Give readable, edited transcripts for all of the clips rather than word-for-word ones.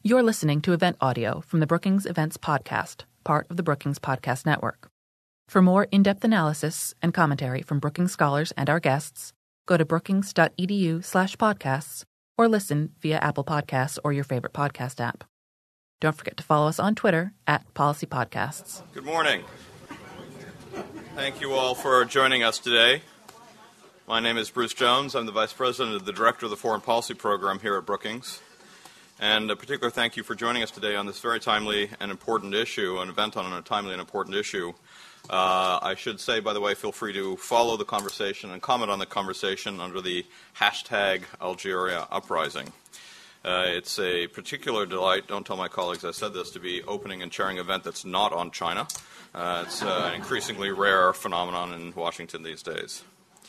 You're listening to event audio from the Brookings Events Podcast, part of the Brookings Podcast Network. For more in-depth analysis and commentary from Brookings scholars and our guests, go to brookings.edu/podcasts or listen via Apple Podcasts or your favorite podcast app. Don't forget to follow us on Twitter @PolicyPodcasts. Good morning. Thank you all for joining us today. My name is Bruce Jones. I'm the Vice President and the Director of the Foreign Policy Program here at Brookings. And a particular thank you for joining us today on this very timely and important issue, an event on a timely and important issue. I should say, by the way, feel free to follow the conversation and comment on the conversation under the hashtag Algeria Uprising. It's a particular delight, don't tell my colleagues I said this, to be opening and chairing an event that's not on China. It's an increasingly rare phenomenon in Washington these days.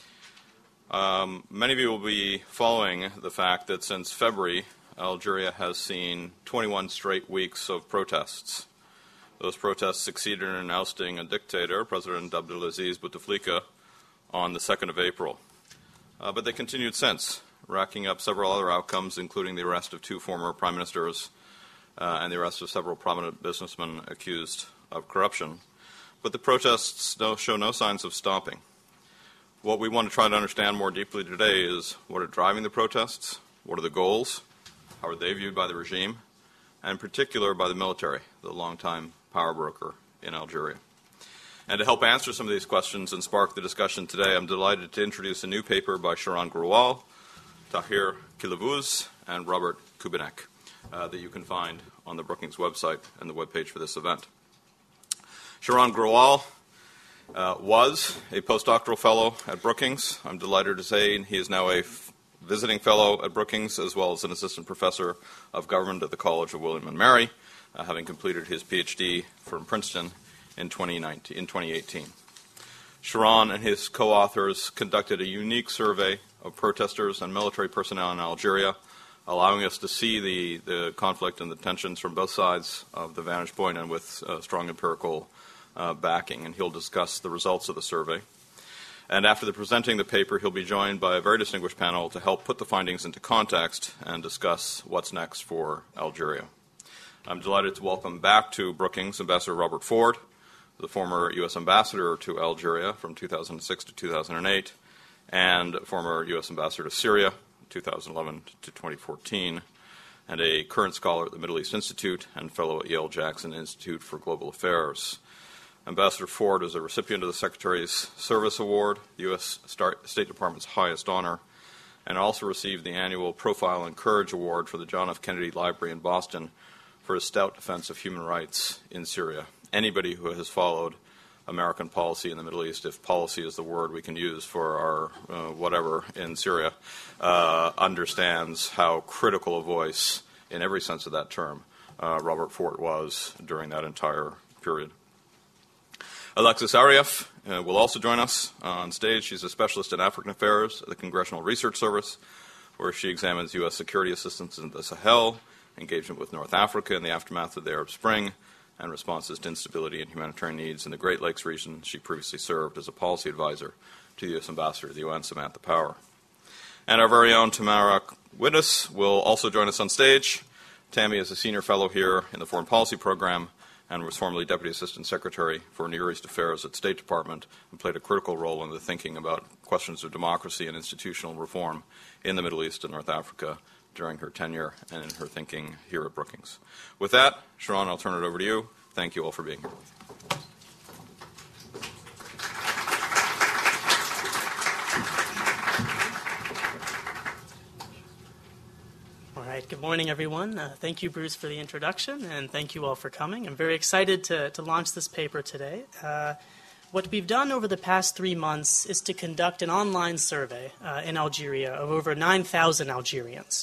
Many of you will be following the fact that since February, Algeria has seen 21 straight weeks of protests. Those protests succeeded in ousting a dictator, President Abdelaziz Bouteflika, on the 2nd of April. But they continued since, racking up several other outcomes, including the arrest of 2 former prime ministers and the arrest of several prominent businessmen accused of corruption. But the protests show no signs of stopping. What we want to try to understand more deeply today is what are driving the protests, what are the goals, how are they viewed by the regime, and in particular by the military, the longtime power broker in Algeria. And to help answer some of these questions and spark the discussion today, I'm delighted to introduce a new paper by Shiran Grewal, Tahir Kilavuz, and Robert Kubinek that you can find on the Brookings website and the webpage for this event. Shiran Grewal was a postdoctoral fellow at Brookings. I'm delighted to say he is now a visiting fellow at Brookings, as well as an assistant professor of government at the College of William & Mary, having completed his PhD from Princeton in 2018. Shiran and his co-authors conducted a unique survey of protesters and military personnel in Algeria, allowing us to see the conflict and the tensions from both sides of the vantage point and with strong empirical backing. And he'll discuss the results of the survey. And after presenting the paper, he'll be joined by a very distinguished panel to help put the findings into context and discuss what's next for Algeria. I'm delighted to welcome back to Brookings Ambassador Robert Ford, the former U.S. ambassador to Algeria from 2006 to 2008, and former U.S. ambassador to Syria, 2011 to 2014, and a current scholar at the Middle East Institute and fellow at Yale Jackson Institute for Global Affairs. Ambassador Ford is a recipient of the Secretary's Service Award, the U.S. State Department's highest honor, and also received the annual Profile and Courage Award for the John F. Kennedy Library in Boston for his stout defense of human rights in Syria. Anybody who has followed American policy in the Middle East, if policy is the word we can use for our whatever in Syria, understands how critical a voice, in every sense of that term, Robert Ford was during that entire period. Alexis Arieff will also join us on stage. She's a specialist in African affairs at the Congressional Research Service, where she examines U.S. security assistance in the Sahel, engagement with North Africa in the aftermath of the Arab Spring, and responses to instability and humanitarian needs in the Great Lakes region. She previously served as a policy advisor to the U.S. Ambassador to the UN, Samantha Power. And our very own Tamara Wittes will also join us on stage. Tammy is a senior fellow here in the Foreign Policy Program and was formerly Deputy Assistant Secretary for Near East Affairs at State Department and played a critical role in the thinking about questions of democracy and institutional reform in the Middle East and North Africa during her tenure and in her thinking here at Brookings. With that, Shiran, I'll turn it over to you. Thank you all for being here. Good morning, everyone. Thank you, Bruce, for the introduction, and thank you all for coming. I'm very excited to launch this paper today. What we've done over the past 3 months is to conduct an online survey in Algeria of over 9,000 Algerians.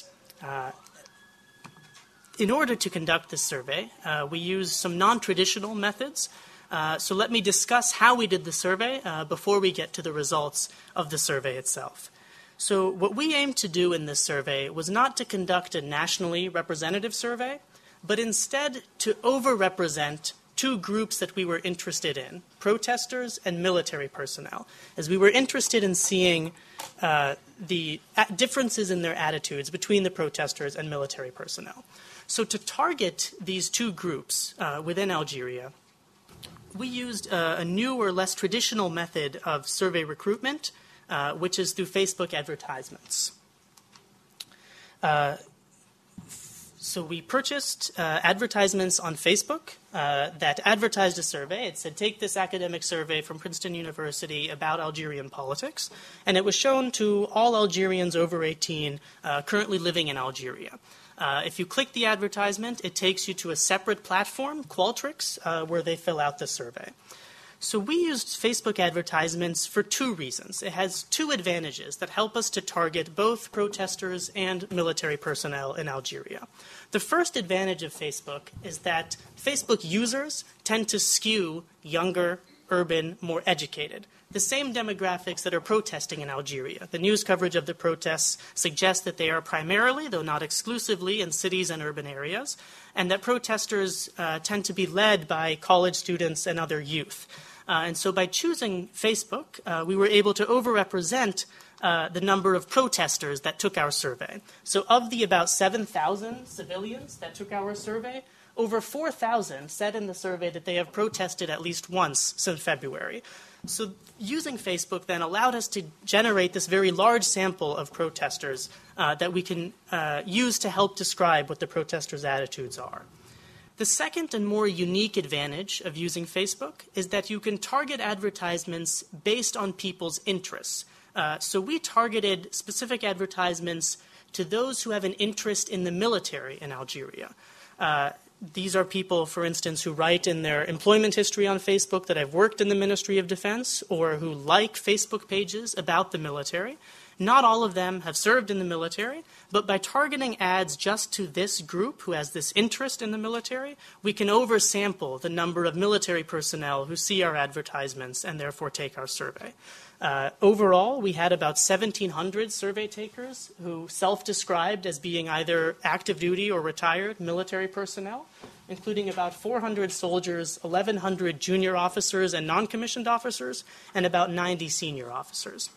In order to conduct this survey, we used some non-traditional methods. So let me discuss how we did the survey before we get to the results of the survey itself. So what we aimed to do in this survey was not to conduct a nationally representative survey, but instead to overrepresent 2 groups that we were interested in, protesters and military personnel, as we were interested in seeing the differences in their attitudes between the protesters and military personnel. So to target these two groups within Algeria, we used a new or less traditional method of survey recruitment, which is through Facebook advertisements. So we purchased advertisements on Facebook that advertised a survey. It said, take this academic survey from Princeton University about Algerian politics. And it was shown to all Algerians over 18 currently living in Algeria. If you click the advertisement, it takes you to a separate platform, Qualtrics, where they fill out the survey. So we used Facebook advertisements for two reasons. It has two advantages that help us to target both protesters and military personnel in Algeria. The first advantage of Facebook is that Facebook users tend to skew younger, urban, more educated. The same demographics that are protesting in Algeria. The news coverage of the protests suggests that they are primarily, though not exclusively, in cities and urban areas, and that protesters tend to be led by college students and other youth. And so by choosing Facebook, we were able to overrepresent the number of protesters that took our survey. So of the about 7,000 civilians that took our survey, over 4,000 said in the survey that they have protested at least once since February. So using Facebook then allowed us to generate this very large sample of protesters that we can use to help describe what the protesters' attitudes are. The second and more unique advantage of using Facebook is that you can target advertisements based on people's interests. So we targeted specific advertisements to those who have an interest in the military in Algeria. These are people, for instance, who write in their employment history on Facebook that I've worked in the Ministry of Defense or who like Facebook pages about the military. Not all of them have served in the military, but by targeting ads just to this group who has this interest in the military, we can oversample the number of military personnel who see our advertisements and therefore take our survey. Overall, we had about 1,700 survey takers who self-described as being either active duty or retired military personnel, including about 400 soldiers, 1,100 junior officers and non-commissioned officers, and about 90 senior officers.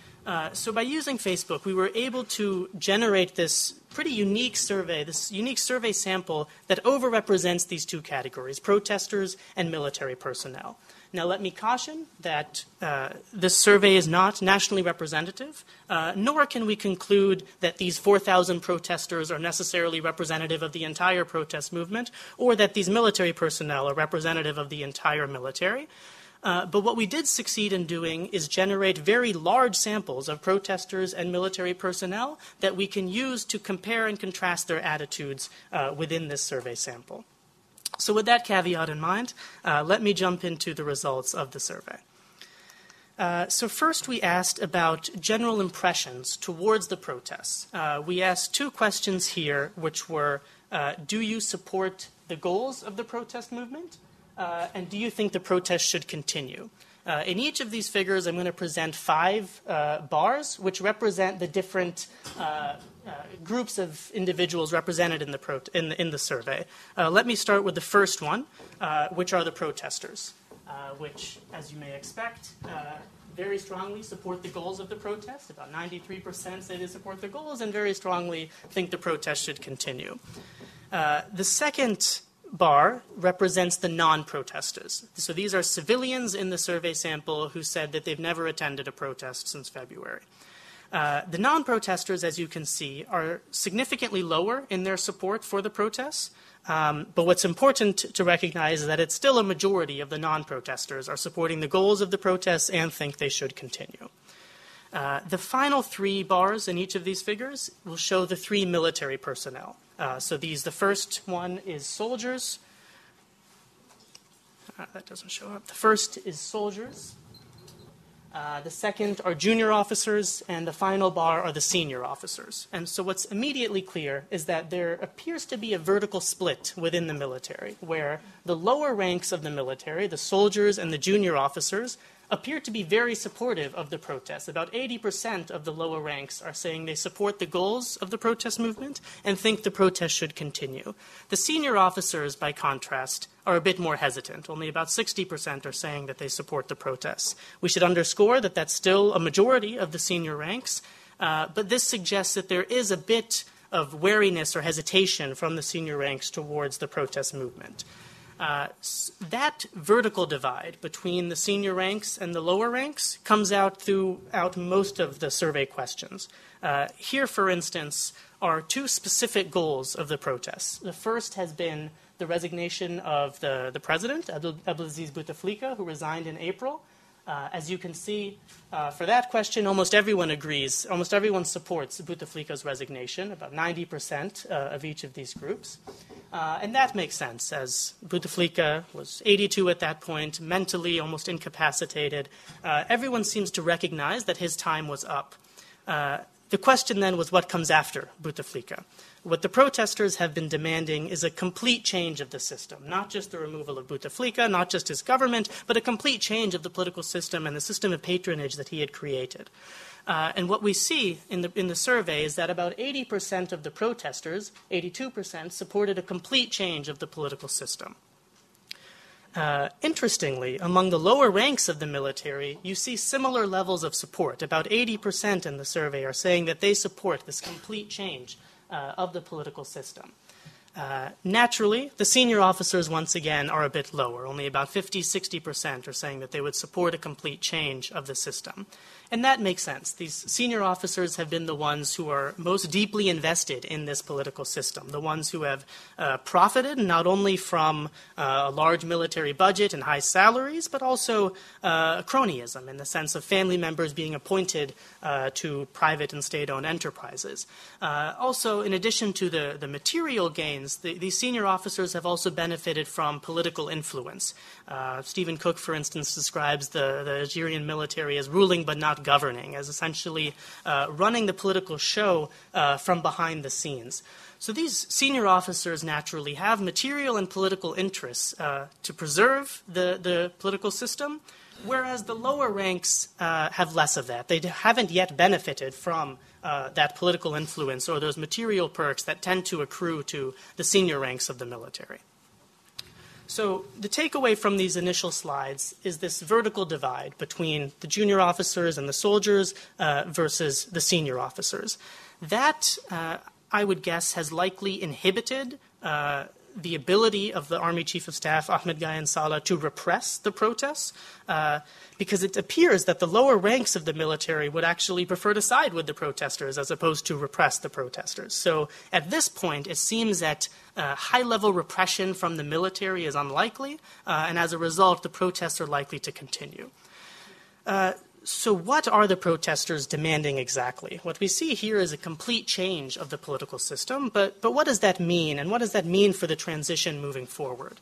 So by using Facebook, we were able to generate this pretty unique survey, this unique survey sample that overrepresents these two categories, protesters and military personnel. Now, let me caution that this survey is not nationally representative, nor can we conclude that these 4,000 protesters are necessarily representative of the entire protest movement, or that these military personnel are representative of the entire military. But what we did succeed in doing is generate very large samples of protesters and military personnel that we can use to compare and contrast their attitudes within this survey sample. So with that caveat in mind, let me jump into the results of the survey. So first we asked about general impressions towards the protests. We asked two questions here, which were, do you support the goals of the protest movement? And do you think the protest should continue? In each of these figures, I'm going to present 5 bars, which represent the different groups of individuals represented in the survey. Let me start with the first one, which are the protesters, which, as you may expect, very strongly support the goals of the protest. About 93% say they support the goals and very strongly think the protest should continue. The second bar represents the non-protesters. So these are civilians in the survey sample who said that they've never attended a protest since February. The non-protesters, as you can see, are significantly lower in their support for the protests. But what's important to recognize is that it's still a majority of the non-protesters are supporting the goals of the protests and think they should continue. The final 3 bars in each of these figures will show the 3 military personnel. So the first one is soldiers. That doesn't show up. The first is soldiers. The second are junior officers, and the final bar are the senior officers. And so what's immediately clear is that there appears to be a vertical split within the military, where the lower ranks of the military, the soldiers and the junior officers, appear to be very supportive of the protests. About 80% of the lower ranks are saying they support the goals of the protest movement and think the protest should continue. The senior officers, by contrast, are a bit more hesitant. Only about 60% are saying that they support the protests. We should underscore that that's still a majority of the senior ranks, but this suggests that there is a bit of wariness or hesitation from the senior ranks towards the protest movement. That vertical divide between the senior ranks and the lower ranks comes out throughout most of the survey questions. Here, for instance, are two specific goals of the protests. The first has been the resignation of the president, Abdelaziz Bouteflika, who resigned in April. As you can see, for that question, almost everyone agrees, almost everyone supports Bouteflika's resignation, about 90% of each of these groups. And that makes sense, as Bouteflika was 82 at that point, mentally almost incapacitated. Everyone seems to recognize that his time was up. The question then was what comes after Bouteflika. What the protesters have been demanding is a complete change of the system, not just the removal of Bouteflika, not just his government, but a complete change of the political system and the system of patronage that he had created. And what we see in the survey is that about 80% of the protesters, 82%, supported a complete change of the political system. Interestingly, among the lower ranks of the military, you see similar levels of support. About 80% in the survey are saying that they support this complete change of the political system. Naturally, the senior officers, once again, are a bit lower. Only about 50-60% are saying that they would support a complete change of the system. And that makes sense. These senior officers have been the ones who are most deeply invested in this political system, the ones who have profited not only from a large military budget and high salaries, but also cronyism in the sense of family members being appointed to private and state-owned enterprises. Also, in addition to the material gains, these senior officers have also benefited from political influence. Stephen Cook, for instance, describes the Algerian military as ruling but not governing, as essentially running the political show from behind the scenes. So these senior officers naturally have material and political interests to preserve the political system, whereas the lower ranks have less of that. They haven't yet benefited from that political influence or those material perks that tend to accrue to the senior ranks of the military. So the takeaway from these initial slides is this vertical divide between the junior officers and the soldiers versus the senior officers. That, I would guess, has likely inhibited the ability of the Army Chief of Staff, Ahmed Gayan Salah, to repress the protests, because it appears that the lower ranks of the military would actually prefer to side with the protesters as opposed to repress the protesters. So at this point, it seems that high-level repression from the military is unlikely, and as a result, the protests are likely to continue. So what are the protesters demanding exactly? What we see here is a complete change of the political system, but what does that mean, and what does that mean for the transition moving forward?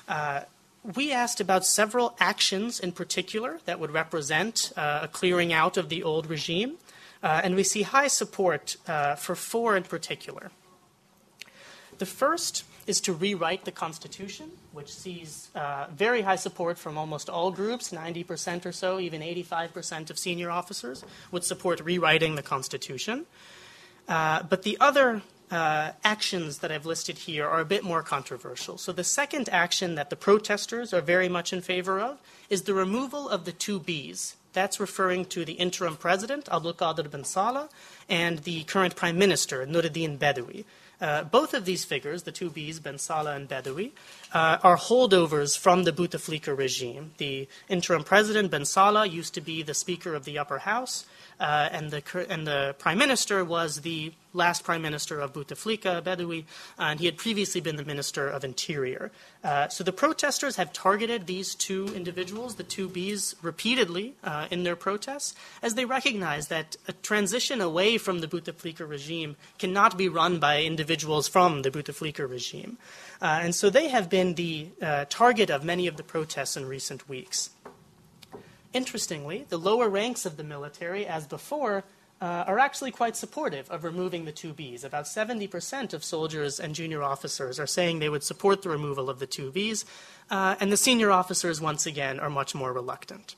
We asked about several actions in particular that would represent a clearing out of the old regime, and we see high support for four in particular. The first is to rewrite the Constitution, which sees very high support from almost all groups, 90% or so, even 85% of senior officers would support rewriting the Constitution. But the other actions that I've listed here are a bit more controversial. So the second action that the protesters are very much in favor of is the removal of the two Bs. That's referring to the interim president, Abdelkader Ben Salah, and the current prime minister, Noureddin Bedawi. Both of these figures, the two Bs, Ben Salah and Bedawi, are holdovers from the Bouteflika regime. The interim president, Ben Salah, used to be the Speaker of the Upper House, and the prime minister was the last prime minister of Bouteflika, Bedawi, and he had previously been the Minister of Interior. So the protesters have targeted these two individuals, the two Bs, repeatedly in their protests, as they recognize that a transition away from the Bouteflika regime cannot be run by individuals from the Bouteflika regime. And so they have been the target of many of the protests in recent weeks. Interestingly, the lower ranks of the military, as before, are actually quite supportive of removing the two Bs. About 70% of soldiers and junior officers are saying they would support the removal of the two Bs, and the senior officers, once again, are much more reluctant.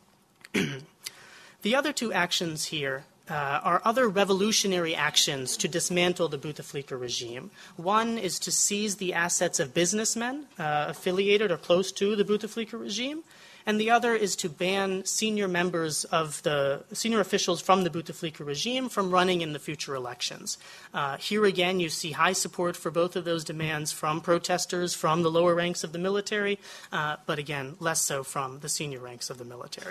The other two actions here are other revolutionary actions to dismantle the Bouteflika regime. One is to seize the assets of businessmen affiliated or close to the Bouteflika regime, and the other is to ban senior officials from the Bouteflika regime from running in the future elections. Here again, you see high support for both of those demands from protesters, from the lower ranks of the military, but again, less so from the senior ranks of the military.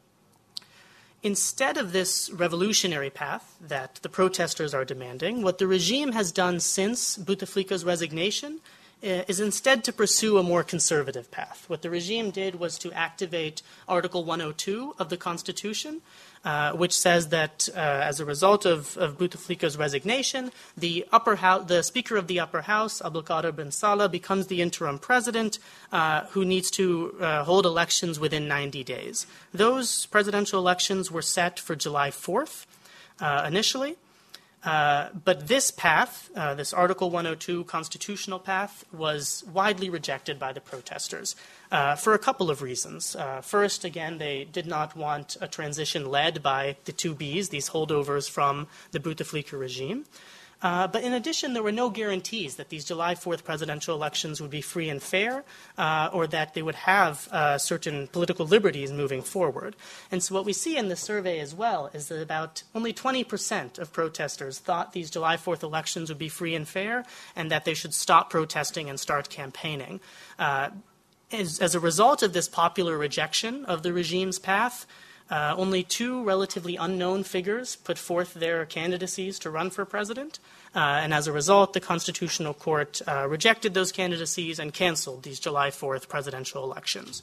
Instead of this revolutionary path that the protesters are demanding, what the regime has done since Bouteflika's resignation is instead to pursue a more conservative path. What the regime did was to activate Article 102 of the Constitution, which says that as a result of Bouteflika's resignation, the Speaker of the Upper House, Abdelkader Ben Salah, becomes the interim president who needs to hold elections within 90 days. Those presidential elections were set for July 4th initially. But this path, this Article 102 constitutional path, was widely rejected by the protesters for a couple of reasons. First, again, they did not want a transition led by the two Bs, these holdovers from the Bouteflika regime. But in addition, there were no guarantees that these July 4th presidential elections would be free and fair or that they would have certain political liberties moving forward. And so what we see in the survey as well is that about only 20% of protesters thought these July 4th elections would be free and fair and that they should stop protesting and start campaigning. As a result of this popular rejection of the regime's path, only two relatively unknown figures put forth their candidacies to run for president, and as a result, the Constitutional Court rejected those candidacies and canceled these July 4th presidential elections.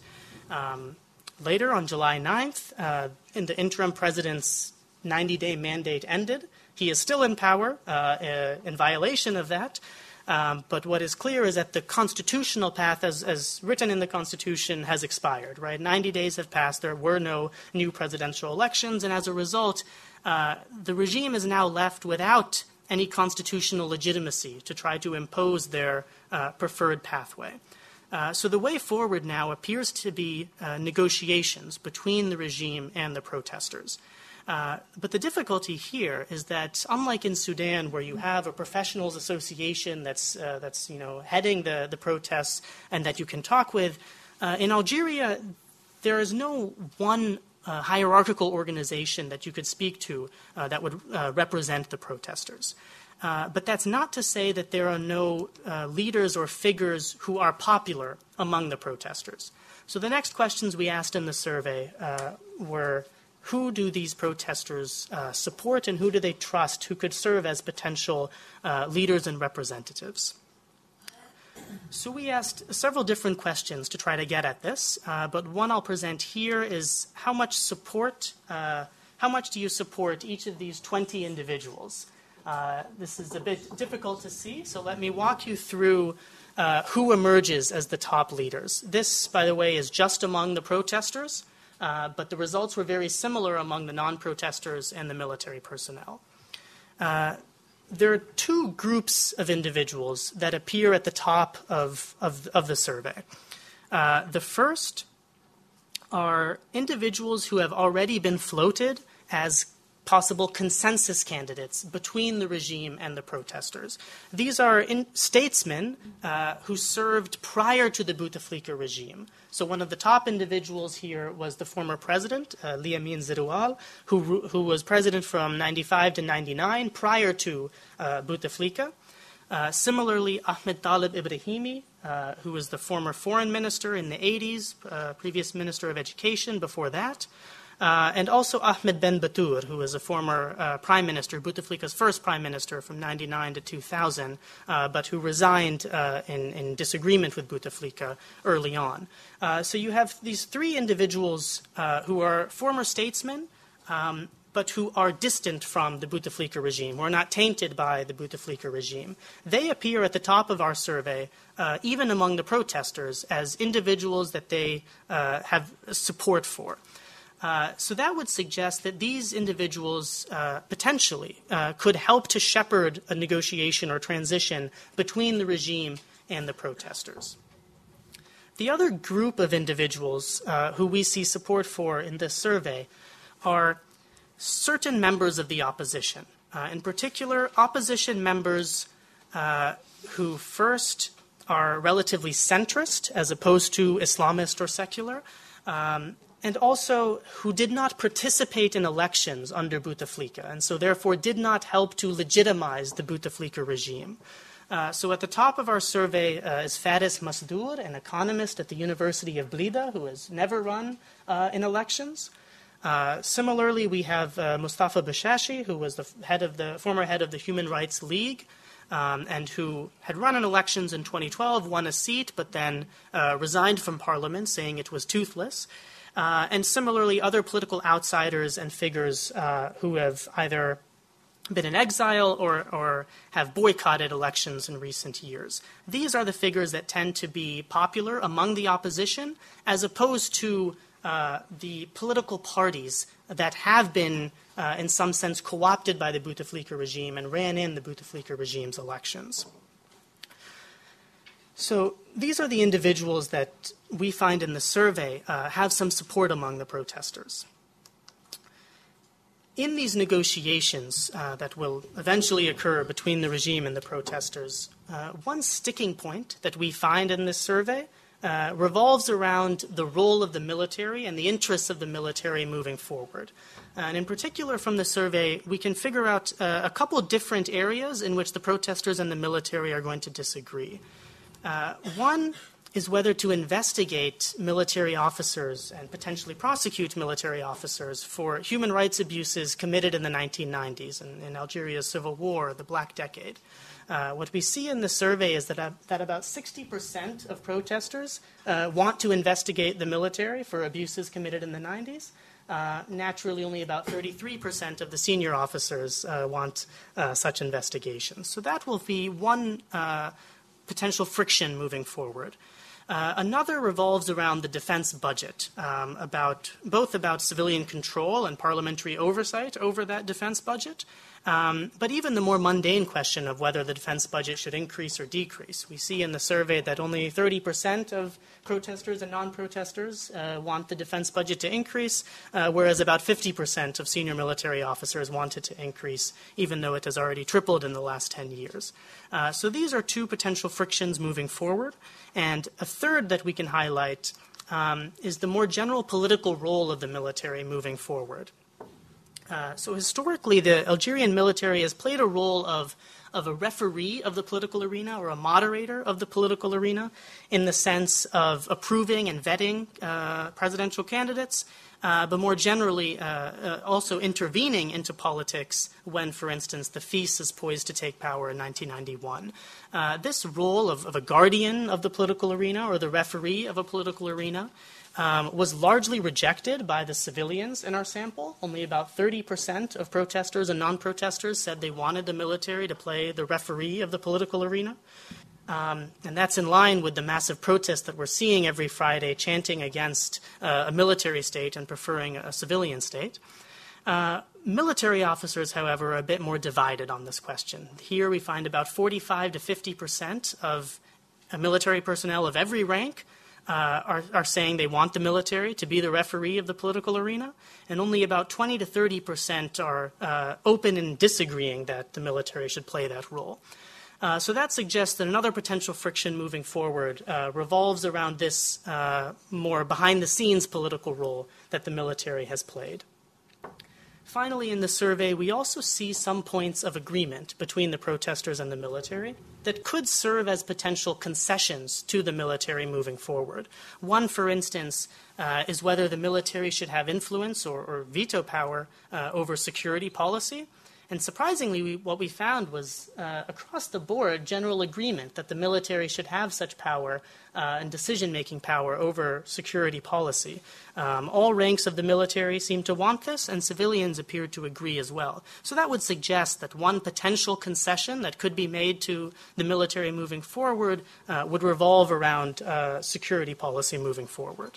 Later, on July 9th, the interim president's 90-day mandate ended. He is still in power in violation of that. But what is clear is that the constitutional path, as written in the Constitution, has expired, right? 90 days have passed. There were no new presidential elections. And as a result, the regime is now left without any constitutional legitimacy to try to impose their preferred pathway. So the way forward now appears to be negotiations between the regime and the protesters. But the difficulty here is that, unlike in Sudan, where you have a professionals association that's heading the protests and that you can talk with, in Algeria, there is no one hierarchical organization that you could speak to that would represent the protesters. But that's not to say that there are no leaders or figures who are popular among the protesters. So the next questions we asked in the survey were, who do these protesters support and who do they trust who could serve as potential leaders and representatives? So we asked several different questions to try to get at this, but one I'll present here is how much do you support each of these 20 individuals? This is a bit difficult to see, so let me walk you through who emerges as the top leaders. This, by the way, is just among the protesters. But the results were very similar among the non-protesters and the military personnel. There are two groups of individuals that appear at the top of the survey. The first are individuals who have already been floated as possible consensus candidates between the regime and the protesters. These are statesmen who served prior to the Bouteflika regime. So one of the top individuals here was the former president, Ly Amin Zeroual, who was president from 95 to 99 prior to Bouteflika. Similarly, Ahmed Talib Ibrahimi, who was the former foreign minister in the 80s, previous minister of education before that. And also Ahmed Ben Batour, who was a former prime minister, Bouteflika's first prime minister from 99 to 2000, but who resigned in disagreement with Bouteflika early on. So you have these three individuals who are former statesmen, but who are distant from the Bouteflika regime, who are not tainted by the Bouteflika regime. They appear at the top of our survey, even among the protesters, as individuals that they have support for. So that would suggest that these individuals potentially could help to shepherd a negotiation or transition between the regime and the protesters. The other group of individuals who we see support for in this survey are certain members of the opposition. In particular, opposition members who first are relatively centrist as opposed to Islamist or secular, and also who did not participate in elections under Bouteflika, and so therefore did not help to legitimize the Bouteflika regime. So at the top of our survey is Faris Masdour, an economist at the University of Blida who has never run in elections. Similarly, we have Mustafa Bashashi, who was the former head of the Human Rights League, and who had run in elections in 2012, won a seat, but then resigned from parliament, saying it was toothless. And similarly, other political outsiders and figures who have either been in exile or have boycotted elections in recent years. These are the figures that tend to be popular among the opposition, as opposed to the political parties that have been, in some sense, co-opted by the Bouteflika regime and ran in the Bouteflika regime's elections. So these are the individuals that we find in the survey have some support among the protesters. In these negotiations that will eventually occur between the regime and the protesters, one sticking point that we find in this survey revolves around the role of the military and the interests of the military moving forward. And in particular from the survey, we can figure out a couple different areas in which the protesters and the military are going to disagree. One is whether to investigate military officers and potentially prosecute military officers for human rights abuses committed in the 1990s in Algeria's civil war, the Black Decade. What we see in the survey is that about 60% of protesters want to investigate the military for abuses committed in the 90s. Naturally, only about 33% of the senior officers want such investigations. So that will be one potential friction moving forward. Another revolves around the defense budget, both about civilian control and parliamentary oversight over that defense budget, but even the more mundane question of whether the defense budget should increase or decrease. We see in the survey that only 30% of protesters and non-protesters want the defense budget to increase, whereas about 50% of senior military officers want it to increase, even though it has already tripled in the last 10 years. So these are two potential frictions moving forward. And a third that we can highlight is the more general political role of the military moving forward. So historically, the Algerian military has played a role of a referee of the political arena or a moderator of the political arena in the sense of approving and vetting presidential candidates, but more generally also intervening into politics when, for instance, the FIS is poised to take power in 1991. This role of a guardian of the political arena or the referee of a political arena was largely rejected by the civilians in our sample. Only about 30% of protesters and non-protesters said they wanted the military to play the referee of the political arena. And that's in line with the massive protests that we're seeing every Friday chanting against a military state and preferring a civilian state. Military officers, however, are a bit more divided on this question. Here we find about 45 to 50% of military personnel of every rank are saying they want the military to be the referee of the political arena, and only about 20 to 30% are open in disagreeing that the military should play that role. So that suggests that another potential friction moving forward revolves around this more behind-the-scenes political role that the military has played. Finally, in the survey, we also see some points of agreement between the protesters and the military that could serve as potential concessions to the military moving forward. One, for instance, is whether the military should have influence or veto power over security policy. And surprisingly, what we found was across the board general agreement that the military should have such power and decision-making power over security policy. All ranks of the military seem to want this, and civilians appear to agree as well. So that would suggest that one potential concession that could be made to the military moving forward would revolve around security policy moving forward.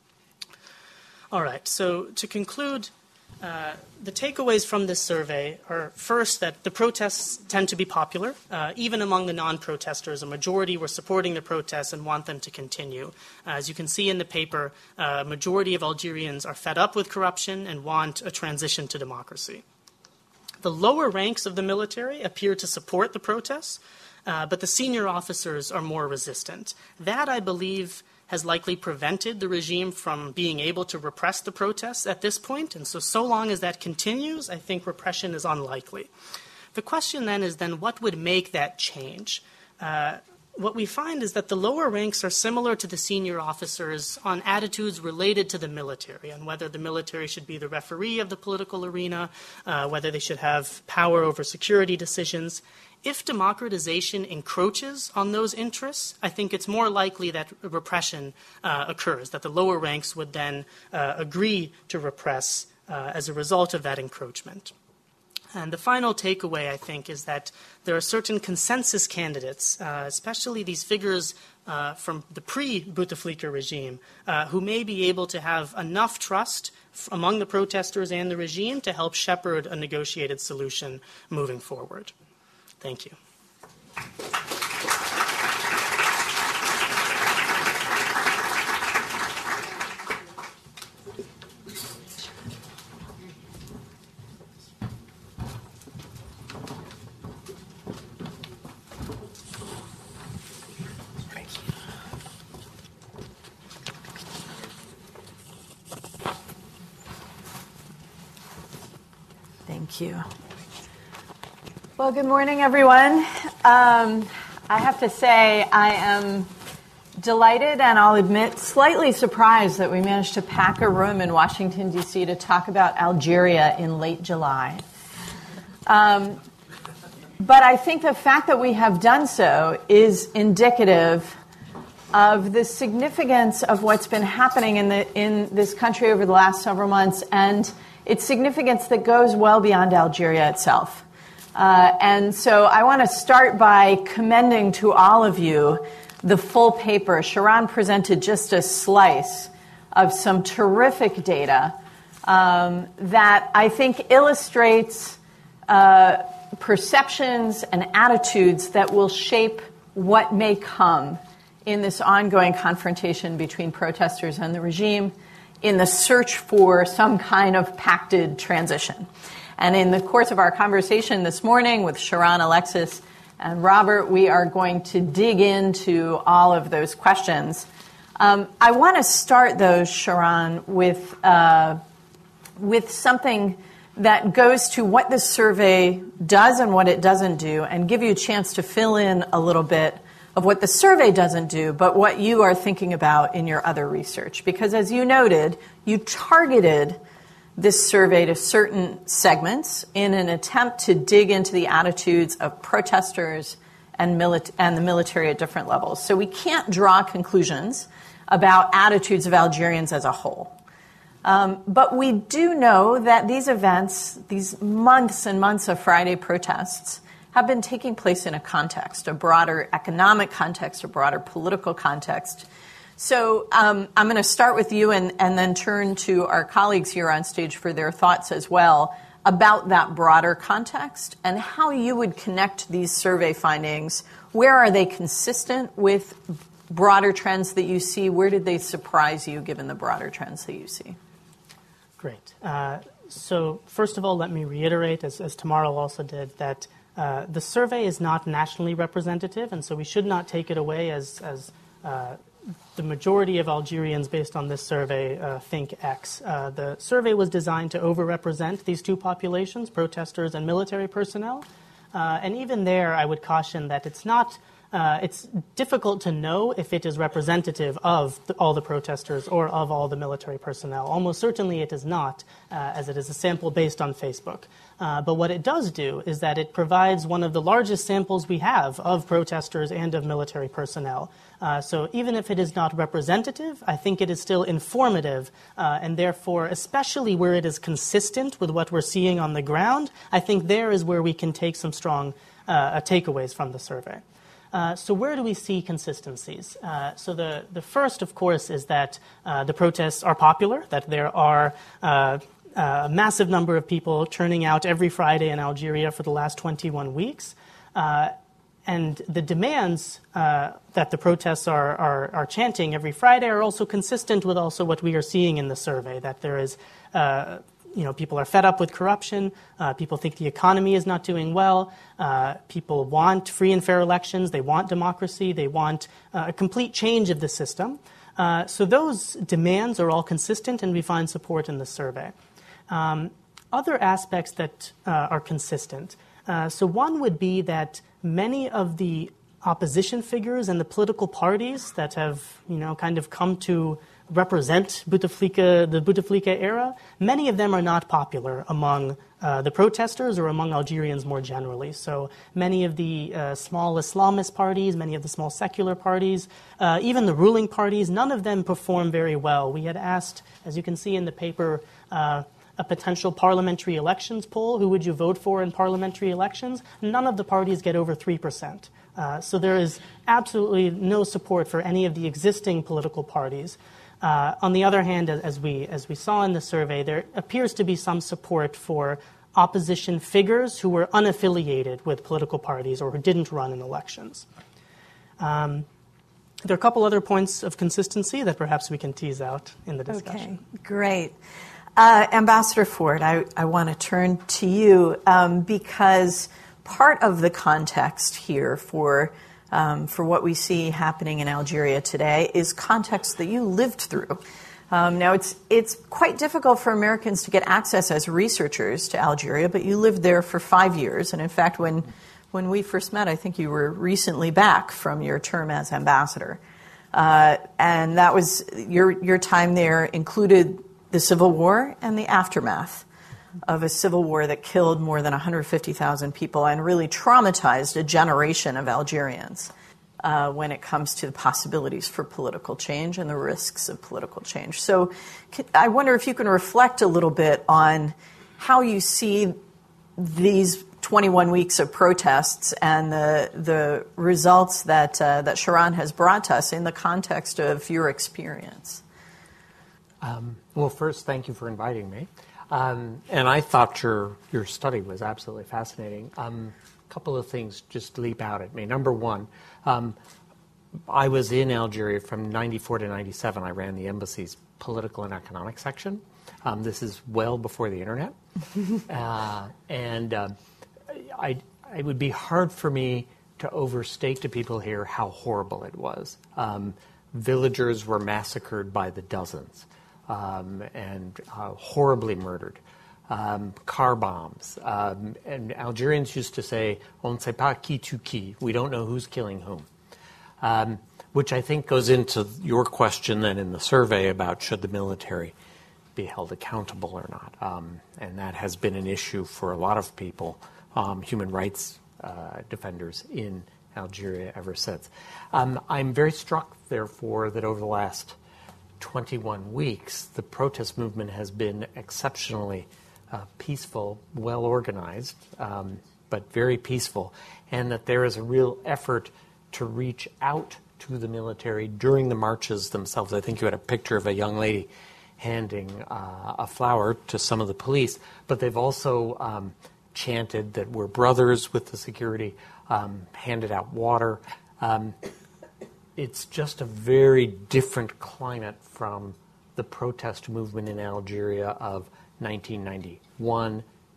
All right, so to conclude, the takeaways from this survey are, first, that the protests tend to be popular. Even among the non-protesters, a majority were supporting the protests and want them to continue. As you can see in the paper, a majority of Algerians are fed up with corruption and want a transition to democracy. The lower ranks of the military appear to support the protests, but the senior officers are more resistant. That, I believe, has likely prevented the regime from being able to repress the protests at this point, and so long as that continues, I think repression is unlikely. The question then is what would make that change? What we find is that the lower ranks are similar to the senior officers on attitudes related to the military, on whether the military should be the referee of the political arena, whether they should have power over security decisions. If democratization encroaches on those interests, I think it's more likely that repression occurs, that the lower ranks would then agree to repress as a result of that encroachment. And the final takeaway, I think, is that there are certain consensus candidates, especially these figures from the pre-Bouteflika regime, who may be able to have enough trust among the protesters and the regime to help shepherd a negotiated solution moving forward. Thank you. Thank you. Well, good morning, everyone. I have to say I am delighted and I'll admit slightly surprised that we managed to pack a room in Washington, D.C. to talk about Algeria in late July. But I think the fact that we have done so is indicative of the significance of what's been happening in this country over the last several months and its significance that goes well beyond Algeria itself. And so I want to start by commending to all of you the full paper. Sharon presented just a slice of some terrific data that I think illustrates perceptions and attitudes that will shape what may come in this ongoing confrontation between protesters and the regime in the search for some kind of pacted transition. And in the course of our conversation this morning with Sharon, Alexis, and Robert, we are going to dig into all of those questions. I want to start, though, Sharon, with something that goes to what this survey does and what it doesn't do, and give you a chance to fill in a little bit of what the survey doesn't do, but what you are thinking about in your other research. Because as you noted, you targeted this survey to certain segments in an attempt to dig into the attitudes of protesters and the military at different levels. So we can't draw conclusions about attitudes of Algerians as a whole. But we do know that these events, these months and months of Friday protests, have been taking place in a context, a broader economic context, a broader political context. So I'm going to start with you and then turn to our colleagues here on stage for their thoughts as well about that broader context and how you would connect these survey findings. Where are they consistent with broader trends that you see? Where did they surprise you given the broader trends that you see? Great. So first of all, let me reiterate, as Tamara also did, that the survey is not nationally representative, and so we should not take it away as the majority of Algerians based on this survey think X. The survey was designed to overrepresent these two populations, protesters and military personnel. And even there, I would caution that it's not it's difficult to know if it is representative of all the protesters or of all the military personnel. Almost certainly it is not, as it is a sample based on Facebook. But what it does do is that it provides one of the largest samples we have of protesters and of military personnel. So even if it is not representative, I think it is still informative, and therefore, especially where it is consistent with what we're seeing on the ground, I think there is where we can take some strong takeaways from the survey. So where do we see consistencies? So the first, of course, is that the protests are popular, that there are a massive number of people turning out every Friday in Algeria for the last 21 weeks. And the demands that the protests are chanting every Friday are also consistent with also what we are seeing in the survey, that there is people are fed up with corruption. People think the economy is not doing well. People want free and fair elections. They want democracy. They want a complete change of the system. So those demands are all consistent, and we find support in the survey. Other aspects that are consistent. So one would be that many of the opposition figures and the political parties that have, kind of come to represent the Bouteflika era, many of them are not popular among the protesters or among Algerians more generally. So many of the small Islamist parties, many of the small secular parties, even the ruling parties, none of them perform very well. We had asked, as you can see in the paper, a potential parliamentary elections poll, who would you vote for in parliamentary elections? None of the parties get over 3%. So there is absolutely no support for any of the existing political parties. On the other hand, as we saw in the survey, there appears to be some support for opposition figures who were unaffiliated with political parties or who didn't run in elections. There are a couple other points of consistency that perhaps we can tease out in the discussion. Okay, great. Ambassador Ford, I want to turn to you because part of the context here for what we see happening in Algeria today is context that you lived through. Now, it's quite difficult for Americans to get access as researchers to Algeria, but you lived there for 5 years. And in fact, when we first met, I think you were recently back from your term as ambassador. And that was your time there included the Civil War and the aftermath of a civil war that killed more than 150,000 people and really traumatized a generation of Algerians when it comes to the possibilities for political change and the risks of political change. So I wonder if you can reflect a little bit on how you see these 21 weeks of protests and the results that Sharon has brought to us in the context of your experience. Well, first, thank you for inviting me. And I thought your study was absolutely fascinating. A couple of things just leap out at me. Number one, I was in Algeria from 94 to 97. I ran the embassy's political and economic section. This is well before the internet. It would be hard for me to overstate to people here how horrible it was. Villagers were massacred by the dozens. And horribly murdered, car bombs. And Algerians used to say, on ne sait pas qui tue qui. We don't know who's killing whom. Which I think goes into your question then in the survey about should the military be held accountable or not. And that has been an issue for a lot of people, human rights defenders in Algeria ever since. I'm very struck, therefore, that over the last 21 weeks, the protest movement has been exceptionally peaceful, well organized, but very peaceful, and that there is a real effort to reach out to the military during the marches themselves. I think you had a picture of a young lady handing a flower to some of the police, but they've also chanted that we're brothers with the security, handed out water. It's just a very different climate from the protest movement in Algeria of 1991,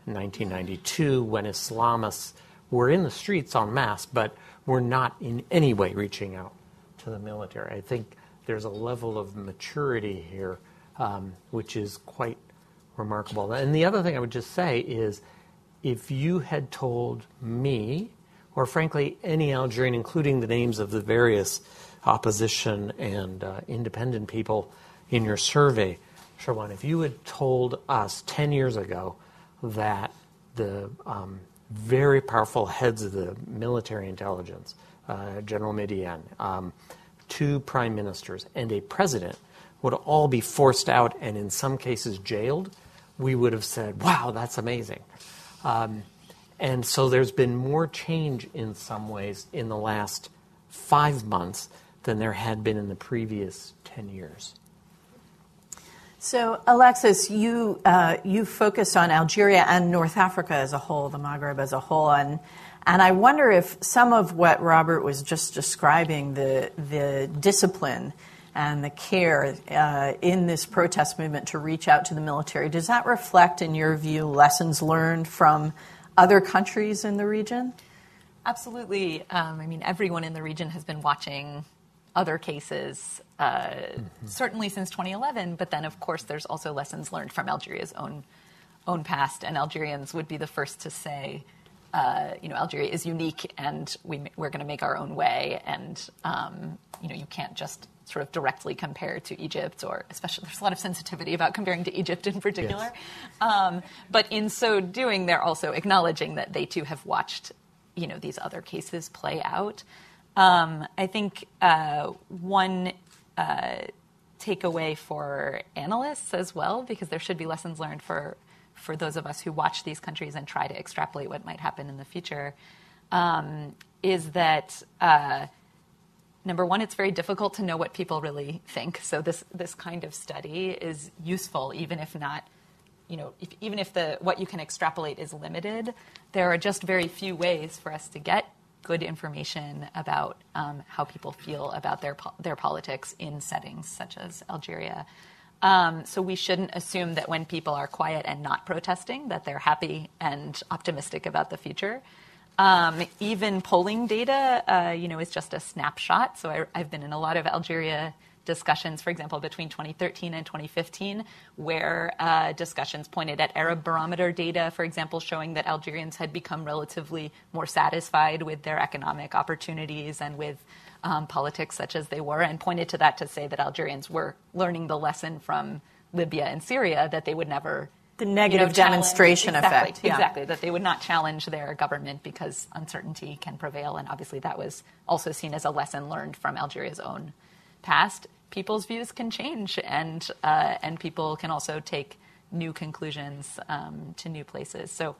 1992, when Islamists were in the streets en masse, but were not in any way reaching out to the military. I think there's a level of maturity here which is quite remarkable. And the other thing I would just say is, if you had told me, or frankly any Algerian, including the names of the various opposition and independent people in your survey, Sharon, if you had told us 10 years ago that the very powerful heads of the military intelligence, General Mediane, 2 prime ministers, and a president would all be forced out and in some cases jailed, we would have said, wow, that's amazing. And so there's been more change in some ways in the last 5 months than there had been in the previous 10 years. So, Alexis, you focused on Algeria and North Africa as a whole, the Maghreb as a whole, and I wonder if some of what Robert was just describing, the discipline and the care in this protest movement to reach out to the military, does that reflect, in your view, lessons learned from other countries in the region? Absolutely. I mean, everyone in the region has been watching other cases, certainly since 2011, but then, of course, there's also lessons learned from Algeria's own past, and Algerians would be the first to say, Algeria is unique, and we're going to make our own way, and, you can't just sort of directly compare to Egypt, or especially there's a lot of sensitivity about comparing to Egypt in particular. Yes. But in so doing, they're also acknowledging that they too have watched, these other cases play out. I think one takeaway for analysts as well, because there should be lessons learned for those of us who watch these countries and try to extrapolate what might happen in the future, is that, number one, it's very difficult to know what people really think. So this kind of study is useful, even if not, even if what you can extrapolate is limited. There are just very few ways for us to get good information about how people feel about their politics in settings such as Algeria. So we shouldn't assume that when people are quiet and not protesting, that they're happy and optimistic about the future. Even polling data, is just a snapshot. So I've been in a lot of Algeria discussions, for example, between 2013 and 2015, where discussions pointed at Arab Barometer data, for example, showing that Algerians had become relatively more satisfied with their economic opportunities and with politics such as they were, and pointed to that to say that Algerians were learning the lesson from Libya and Syria, that they would never... The negative demonstration effect. Yeah. Exactly, that they would not challenge their government because uncertainty can prevail, and obviously that was also seen as a lesson learned from Algeria's own past. People's views can change, and people can also take new conclusions to new places. So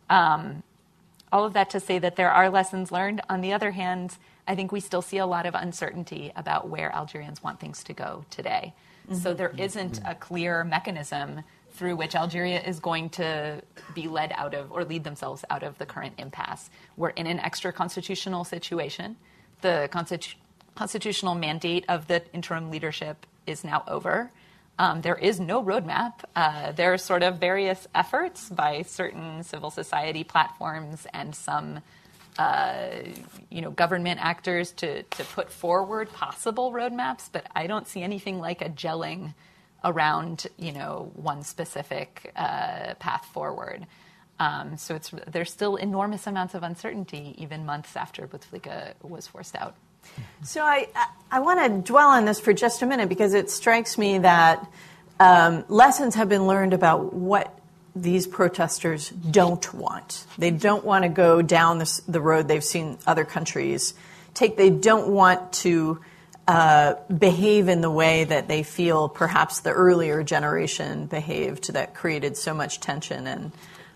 all of that to say that there are lessons learned. On the other hand, I think we still see a lot of uncertainty about where Algerians want things to go today. Mm-hmm. So there isn't a clear mechanism through which Algeria is going to be led out of or lead themselves out of the current impasse. We're in an extra-constitutional situation. The constitutional mandate of the interim leadership is now over. There is no roadmap. There are sort of various efforts by certain civil society platforms and some government actors to put forward possible roadmaps, but I don't see anything like a gelling around, one specific path forward. So there's still enormous amounts of uncertainty, even months after Bouteflika was forced out. So I want to dwell on this for just a minute, because it strikes me that lessons have been learned about what these protesters don't want. They don't want to go down the road they've seen other countries take. They don't want to behave in the way that they feel perhaps the earlier generation behaved, that created so much tension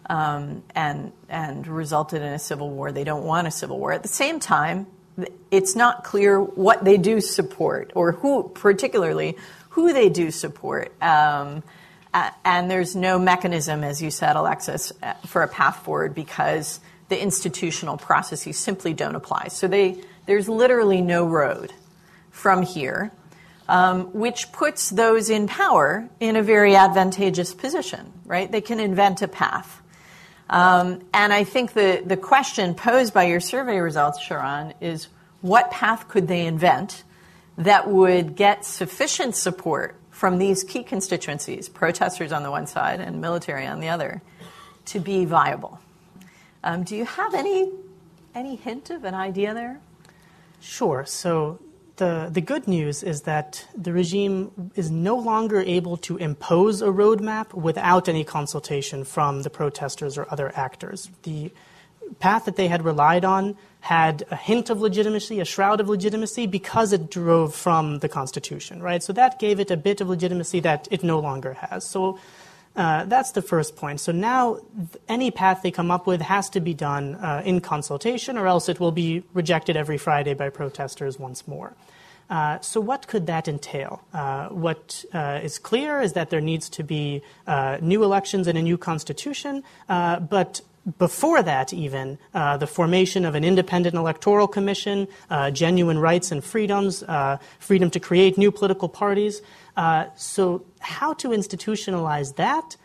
and resulted in a civil war. They don't want a civil war. At the same time, it's not clear what they do support, or particularly who they do support. And there's no mechanism, as you said, Alexis, for a path forward, because the institutional processes simply don't apply. So there's literally no road from here, which puts those in power in a very advantageous position, right? They can invent a path. And I think the question posed by your survey results, Sharon, is what path could they invent that would get sufficient support from these key constituencies, protesters on the one side and military on the other, to be viable? Do you have any hint of an idea there? Sure. So the good news is that the regime is no longer able to impose a roadmap without any consultation from the protesters or other actors. The path that they had relied on had a hint of legitimacy, a shroud of legitimacy, because it drove from the Constitution, right? So that gave it a bit of legitimacy that it no longer has. So that's the first point. So now any path they come up with has to be done in consultation, or else it will be rejected every Friday by protesters once more. So what could that entail? What is clear is that there needs to be new elections and a new constitution, but before that, even, the formation of an independent electoral commission, genuine rights and freedoms, freedom to create new political parties. So how to institutionalize that?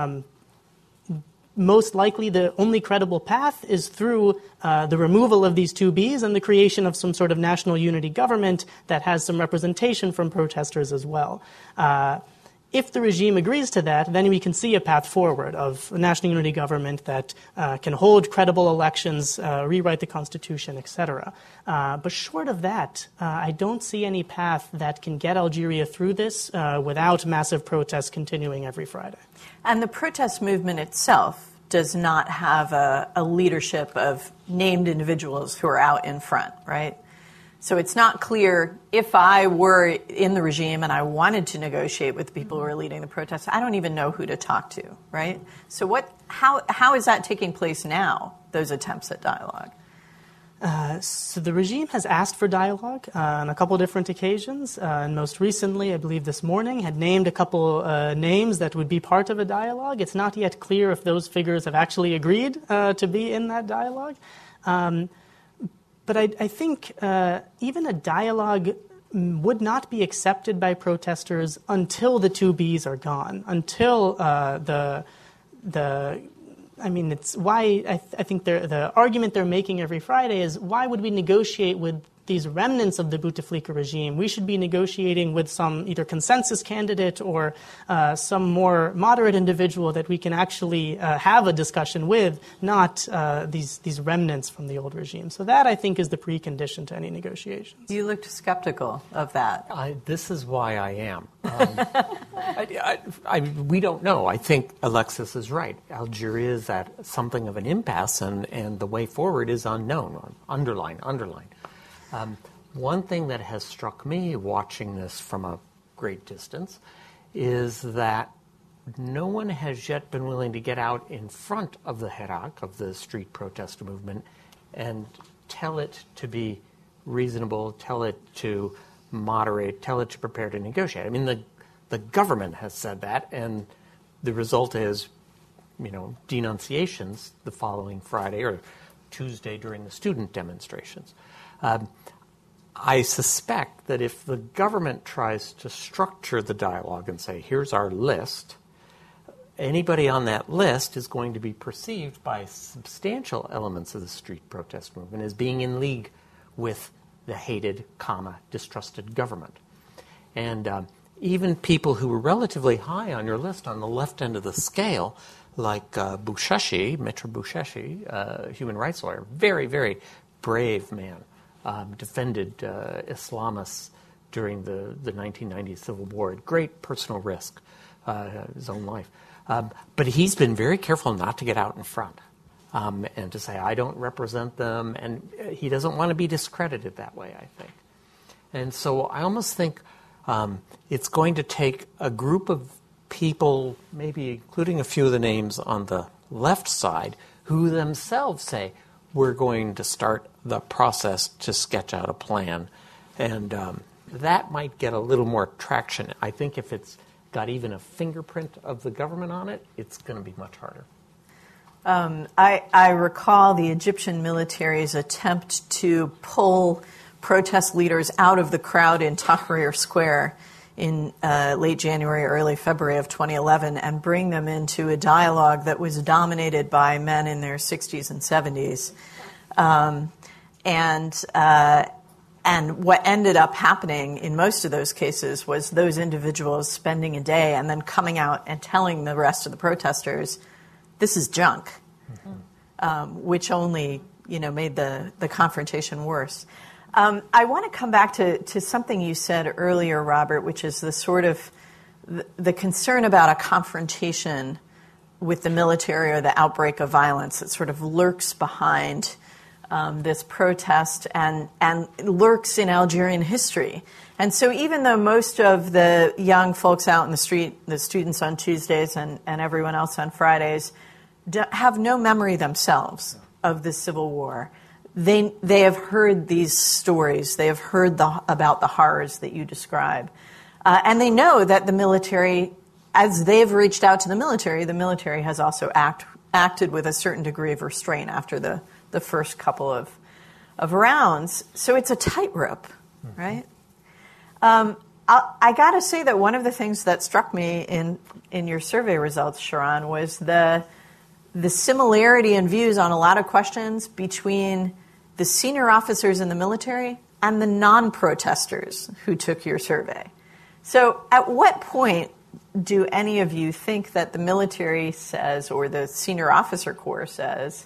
Most likely the only credible path is through the removal of these two Bs and the creation of some sort of national unity government that has some representation from protesters as well. If the regime agrees to that, then we can see a path forward of a national unity government that can hold credible elections, rewrite the Constitution, etc. But short of that, I don't see any path that can get Algeria through this without massive protests continuing every Friday. And the protest movement itself does not have a leadership of named individuals who are out in front, right? So it's not clear, if I were in the regime and I wanted to negotiate with the people who are leading the protests, I don't even know who to talk to, right? So how is that taking place now, those attempts at dialogue? So the regime has asked for dialogue on a couple different occasions, and most recently, I believe this morning, had named a couple names that would be part of a dialogue. It's not yet clear if those figures have actually agreed to be in that dialogue. But I think even a dialogue would not be accepted by protesters until the two Bs are gone, until it's why I think the argument they're making every Friday is, why would we negotiate with these remnants of the Bouteflika regime? We should be negotiating with some either consensus candidate or some more moderate individual that we can actually have a discussion with, not these remnants from the old regime. So that, I think, is the precondition to any negotiations. You looked skeptical of that. This is why I am. We don't know. I think Alexis is right. Algeria is at something of an impasse, and the way forward is unknown. Underline. One thing that has struck me watching this from a great distance is that no one has yet been willing to get out in front of the Hirak, of the street protest movement, and tell it to be reasonable, tell it to moderate, tell it to prepare to negotiate. I mean, the government has said that, and the result is, denunciations the following Friday or Tuesday during the student demonstrations. I suspect that if the government tries to structure the dialogue and say, here's our list, anybody on that list is going to be perceived by substantial elements of the street protest movement as being in league with the hated, distrusted government. And even people who were relatively high on your list on the left end of the scale, like Boucheshi, Maître Boucheshi, human rights lawyer, very, very brave man, defended Islamists during the 1990 civil war at great personal risk, his own life. But he's been very careful not to get out in front and to say, I don't represent them, and he doesn't want to be discredited that way, I think. And so I almost think it's going to take a group of people, maybe including a few of the names on the left side, who themselves say, we're going to start the process to sketch out a plan. And that might get a little more traction. I think if it's got even a fingerprint of the government on it, it's going to be much harder. I recall the Egyptian military's attempt to pull protest leaders out of the crowd in Tahrir Square in late January, early February of 2011, and bring them into a dialogue that was dominated by men in their 60s and 70s. And what ended up happening in most of those cases was those individuals spending a day and then coming out and telling the rest of the protesters, this is junk, which only made the confrontation worse. I want to come back to something you said earlier, Robert, which is the sort of the concern about a confrontation with the military or the outbreak of violence that sort of lurks behind this protest and lurks in Algerian history. And so even though most of the young folks out in the street, the students on Tuesdays and everyone else on Fridays, have no memory themselves of the Civil War, they have heard these stories. They have heard about the horrors that you describe. And they know that the military, as they've reached out to the military has also acted with a certain degree of restraint after the first couple of rounds. So it's a tightrope, right? I got to say that one of the things that struck me in your survey results, Sharon, was the similarity in views on a lot of questions between the senior officers in the military and the non-protesters who took your survey. So at what point do any of you think that the military says, or the senior officer corps says,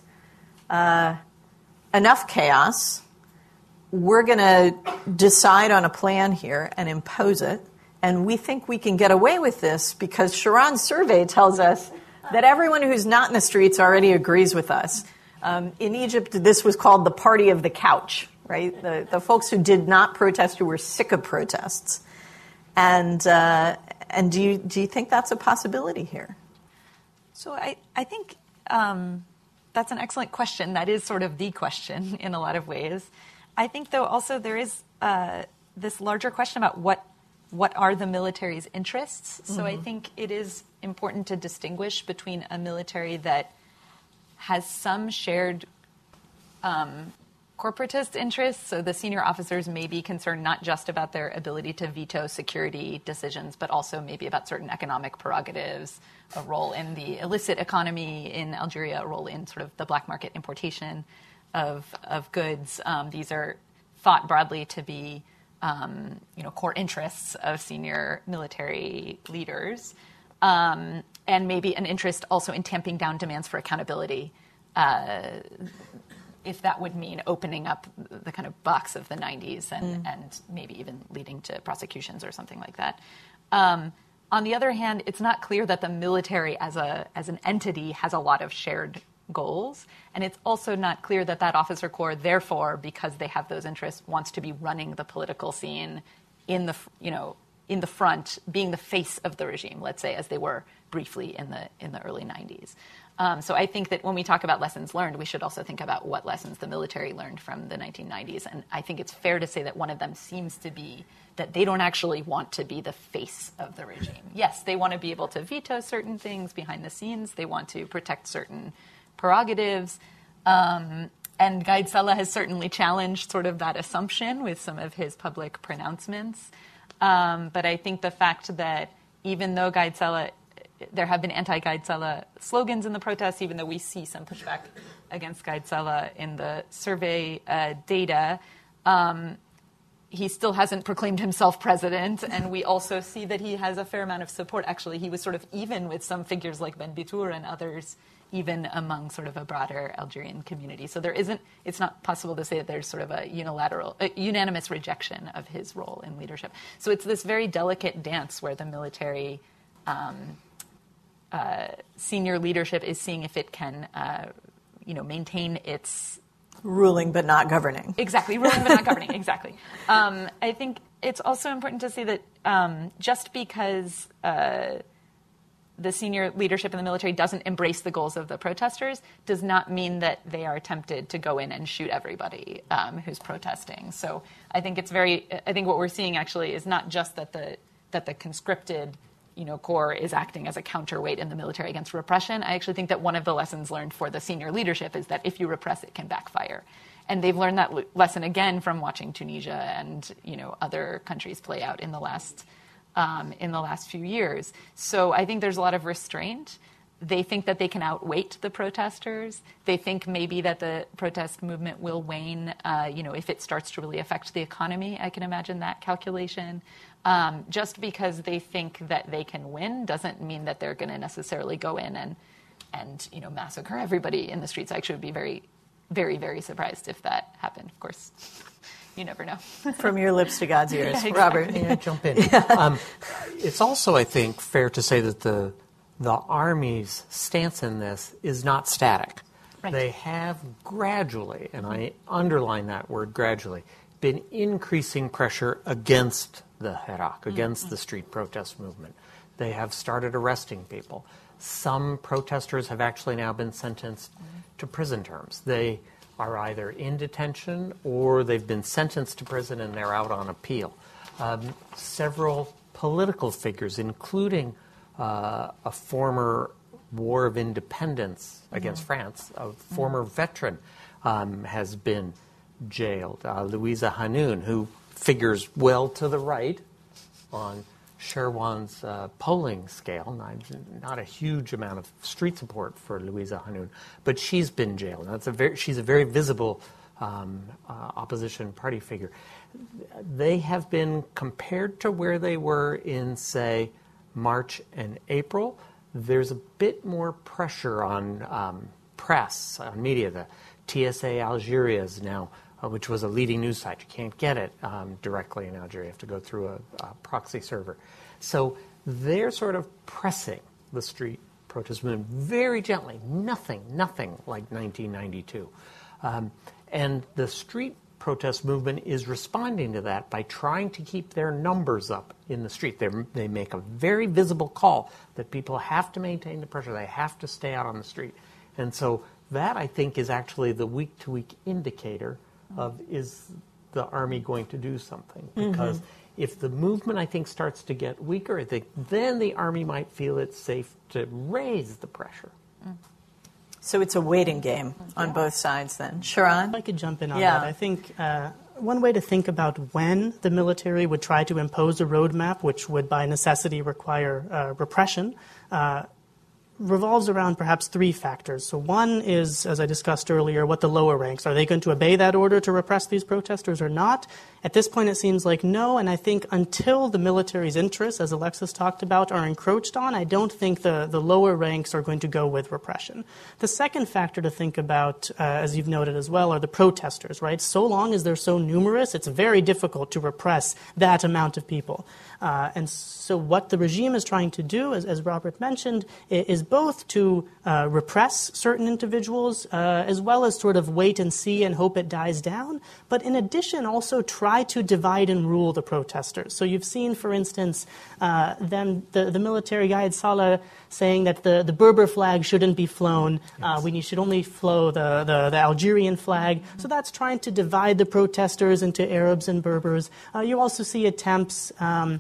enough chaos, we're going to decide on a plan here and impose it, and we think we can get away with this because Sharon's survey tells us that everyone who's not in the streets already agrees with us. In Egypt, this was called the party of the couch, right? The folks who did not protest, who were sick of protests. And do you think that's a possibility here? So I think that's an excellent question. That is sort of the question in a lot of ways. I think, though, also there is this larger question about what are the military's interests. So I think it is important to distinguish between a military that has some shared corporatist interests. So the senior officers may be concerned not just about their ability to veto security decisions, but also maybe about certain economic prerogatives, a role in the illicit economy in Algeria, a role in sort of the black market importation of goods. These are thought broadly to be core interests of senior military leaders, and maybe an interest also in tamping down demands for accountability, if that would mean opening up the kind of box of the 90s and maybe even leading to prosecutions or something like that. On the other hand, it's not clear that the military as an entity has a lot of shared goals, and it's also not clear that officer corps, therefore, because they have those interests, wants to be running the political scene in the front, being the face of the regime, let's say, as they were briefly in the early 90s. So I think that when we talk about lessons learned, we should also think about what lessons the military learned from the 1990s. And I think it's fair to say that one of them seems to be that they don't actually want to be the face of the regime. Yes, they want to be able to veto certain things behind the scenes. They want to protect certain prerogatives. And Gaid Salah has certainly challenged sort of that assumption with some of his public pronouncements. But I think the fact that even though Gaid Salah, there have been anti-Gaid Salah slogans in the protests, even though we see some pushback against Gaid Salah in the survey data, he still hasn't proclaimed himself president, and we also see that he has a fair amount of support. Actually, he was sort of even with some figures like Ben Bitour and others, even among sort of a broader Algerian community. So it's not possible to say that there's sort of a unanimous rejection of his role in leadership. So it's this very delicate dance where the military senior leadership is seeing if it can, maintain its ruling but not governing. Exactly, ruling but not governing. Exactly. I think it's also important to say that just because the senior leadership in the military doesn't embrace the goals of the protesters does not mean that they are tempted to go in and shoot everybody who's protesting. So I think what we're seeing actually is not just that the conscripted corps is acting as a counterweight in the military against repression. I actually think that one of the lessons learned for the senior leadership is that if you repress, it can backfire. And they've learned that lesson again from watching Tunisia and other countries play out in the last few years. So I think there's a lot of restraint. They think that they can outweight the protesters. They think maybe that the protest movement will wane, if it starts to really affect the economy. I can imagine that calculation. Just because they think that they can win doesn't mean that they're going to necessarily go in and massacre everybody in the streets. I actually would be very, very, very surprised if that happened. Of course, you never know. From your lips to God's ears. Yeah, exactly. Robert. Yeah, jump in. It's also, I think, fair to say that the Army's stance in this is not static. Right. They have gradually, and I underline that word gradually, been increasing pressure against the Hirak, against the street protest movement. They have started arresting people. Some protesters have actually now been sentenced to prison terms. They are either in detention or they've been sentenced to prison and they're out on appeal. Several political figures, including a former War of Independence against France, a former veteran has been jailed. Louisa Hanoun, who figures well to the right on Sherwan's polling scale. Not a huge amount of street support for Louisa Hanoun, but she's been jailed. Now, she's a very visible opposition party figure. They have been, compared to where they were in, say, March and April, there's a bit more pressure on press, on media. The TSA Algeria is now, which was a leading news site. You can't get it directly in Algeria. You have to go through a proxy server. So they're sort of pressing the street protest movement very gently. Nothing like 1992. And the street protest movement is responding to that by trying to keep their numbers up in the street. They make a very visible call that people have to maintain the pressure. They have to stay out on the street. And so that, I think, is actually the week-to-week indicator of, is the army going to do something? Because if the movement, I think, starts to get weaker, I think then the army might feel it's safe to raise the pressure. So it's a waiting game on both sides then. Sharon? If I could jump in on that. I think one way to think about when the military would try to impose a roadmap, which would by necessity require repression, revolves around perhaps three factors. So one is, as I discussed earlier, what the lower ranks. Are they going to obey that order to repress these protesters or not? At this point, it seems like no, and I think until the military's interests, as Alexis talked about, are encroached on, I don't think the lower ranks are going to go with repression. The second factor to think about, as you've noted as well, are the protesters, right? So long as they're so numerous, it's very difficult to repress that amount of people. And so what the regime is trying to do, as Robert mentioned, is both to repress certain individuals as well as sort of wait and see and hope it dies down, but in addition also try to divide and rule the protesters. So you've seen, for instance, the military guide Saleh saying that the Berber flag shouldn't be flown. We should only flow the Algerian flag. So that's trying to divide the protesters into Arabs and Berbers. You also see attempts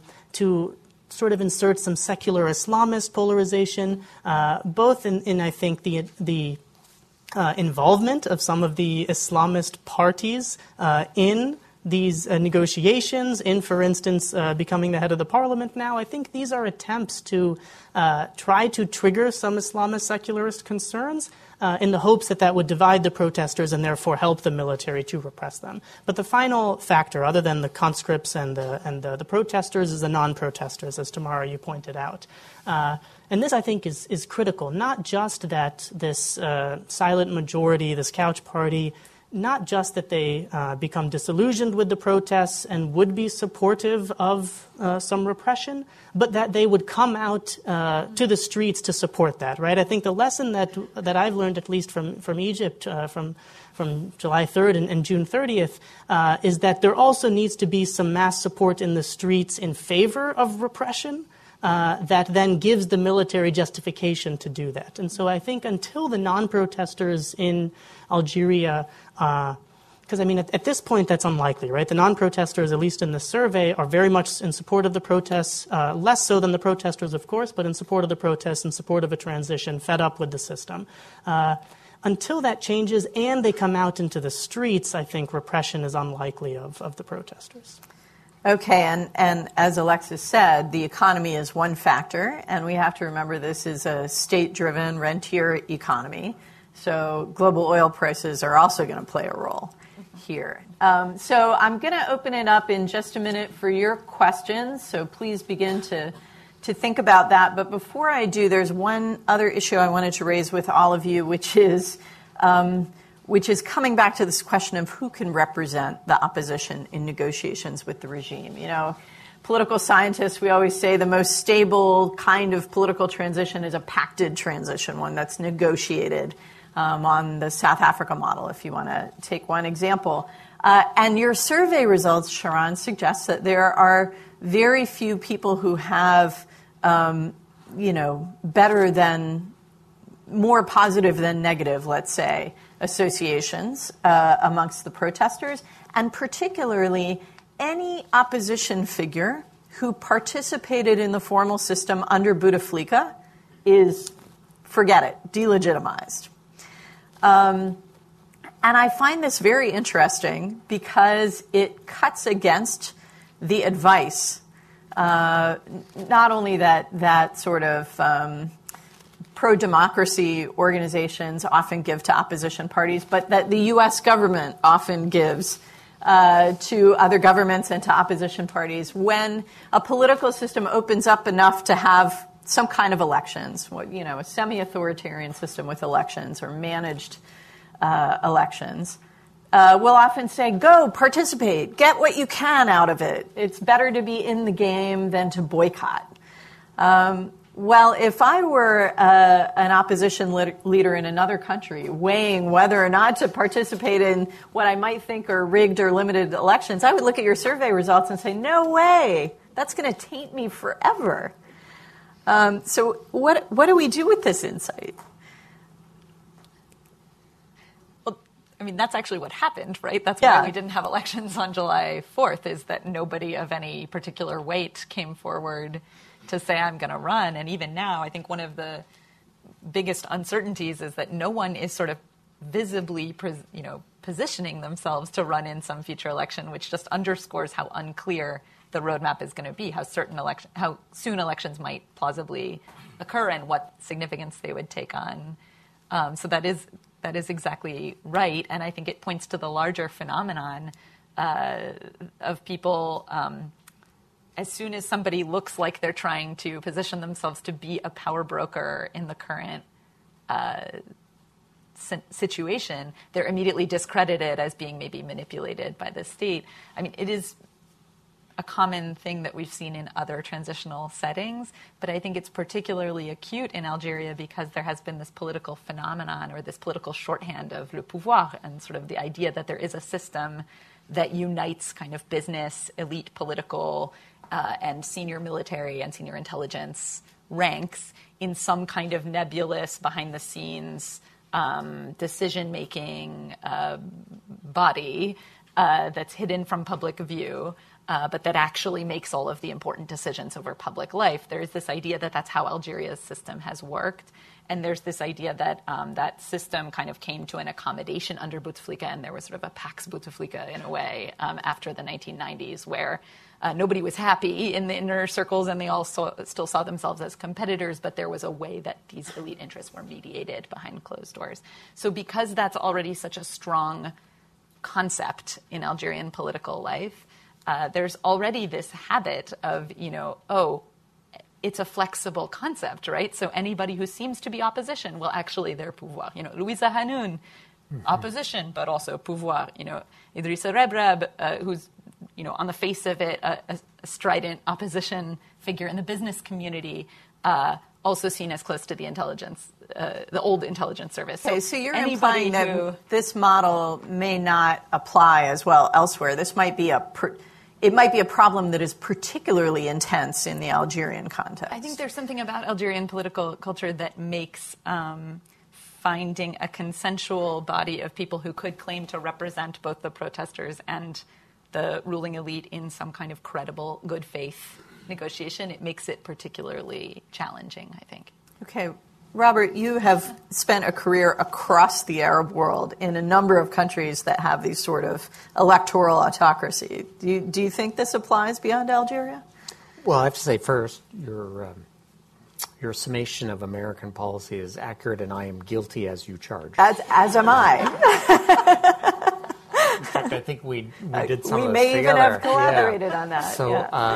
to sort of insert some secular Islamist polarization, both in I think, the involvement of some of the Islamist parties in these negotiations, in, for instance, becoming the head of the parliament now. I think these are attempts to try to trigger some Islamist secularist concerns in the hopes that that would divide the protesters and therefore help the military to repress them. But the final factor, other than the conscripts and the protesters, is the non-protesters, as Tamara, you pointed out. And this, I think, is critical. Not just that this silent majority, this couch party, not just that they become disillusioned with the protests and would be supportive of some repression, but that they would come out to the streets to support that, right? I think the lesson that I've learned, at least from Egypt, from July 3rd and June 30th, is that there also needs to be some mass support in the streets in favor of repression, that then gives the military justification to do that. And so I think until the non-protesters in Algeria, because I mean at this point that's unlikely, right? The non-protesters, at least in the survey, are very much in support of the protests, less so than the protesters, of course, but in support of the protests, in support of a transition, fed up with the system. Until that changes and they come out into the streets, I think repression is unlikely of the protesters. Okay, and as Alexis said, the economy is one factor, and we have to remember this is a state-driven rentier economy, so global oil prices are also going to play a role here. So I'm going to open it up in just a minute for your questions, so please begin to think about that. But before I do, there's one other issue I wanted to raise with all of you, which is coming back to this question of who can represent the opposition in negotiations with the regime. You know, political scientists, we always say the most stable kind of political transition is a pacted transition, one that's negotiated on the South Africa model, if you want to take one example. And your survey results, Sharon, suggest that there are very few people who have, better than, more positive than negative, let's say, associations amongst the protesters, and particularly any opposition figure who participated in the formal system under Bouteflika is forget it, delegitimized. And I find this very interesting because it cuts against the advice, not only that sort of pro-democracy organizations often give to opposition parties, but that the U.S. government often gives to other governments and to opposition parties when a political system opens up enough to have some kind of elections, a semi-authoritarian system with elections or managed elections. We'll often say, go, participate, get what you can out of it. It's better to be in the game than to boycott. Well, if I were an opposition leader in another country weighing whether or not to participate in what I might think are rigged or limited elections, I would look at your survey results and say, no way, that's going to taint me forever. So what do we do with this insight? Well, I mean, that's actually what happened, right? That's why we didn't have elections on July 4th, is that nobody of any particular weight came forward to say, I'm going to run. And even now, I think one of the biggest uncertainties is that no one is sort of visibly, positioning themselves to run in some future election, which just underscores how unclear the roadmap is going to be, how soon elections might plausibly occur and what significance they would take on. So that is exactly right. And I think it points to the larger phenomenon of people, as soon as somebody looks like they're trying to position themselves to be a power broker in the current situation, they're immediately discredited as being maybe manipulated by the state. I mean, it is a common thing that we've seen in other transitional settings, but I think it's particularly acute in Algeria because there has been this political phenomenon or this political shorthand of le pouvoir and sort of the idea that there is a system that unites kind of business, elite political, and senior military and senior intelligence ranks in some kind of nebulous, behind-the-scenes decision-making body that's hidden from public view, but that actually makes all of the important decisions over public life. There's this idea that that's how Algeria's system has worked. And there's this idea that that system kind of came to an accommodation under Bouteflika, and there was sort of a Pax Bouteflika in a way after the 1990s, where nobody was happy in the inner circles, and they all still saw themselves as competitors, but there was a way that these elite interests were mediated behind closed doors. So because that's already such a strong concept in Algerian political life, there's already this habit of, it's a flexible concept, right? So anybody who seems to be opposition, well, actually they're pouvoir. Louisa Hanoun, opposition, but also pouvoir. Idrissa Rebrab, who's, on the face of it, a strident opposition figure in the business community, also seen as close to the intelligence, the old intelligence service. Okay, so you're implying that this model may not apply as well elsewhere. This might be it might be a problem that is particularly intense in the Algerian context. I think there's something about Algerian political culture that makes finding a consensual body of people who could claim to represent both the protesters and the ruling elite in some kind of credible, good faith negotiation. It makes it particularly challenging, I think. Okay. Robert, you have spent a career across the Arab world in a number of countries that have these sort of electoral autocracy. Do you think this applies beyond Algeria? Well, I have to say first, your summation of American policy is accurate, and I am guilty as you charge. As am I. In fact, I think we did some of this together. We may even have collaborated on that. So,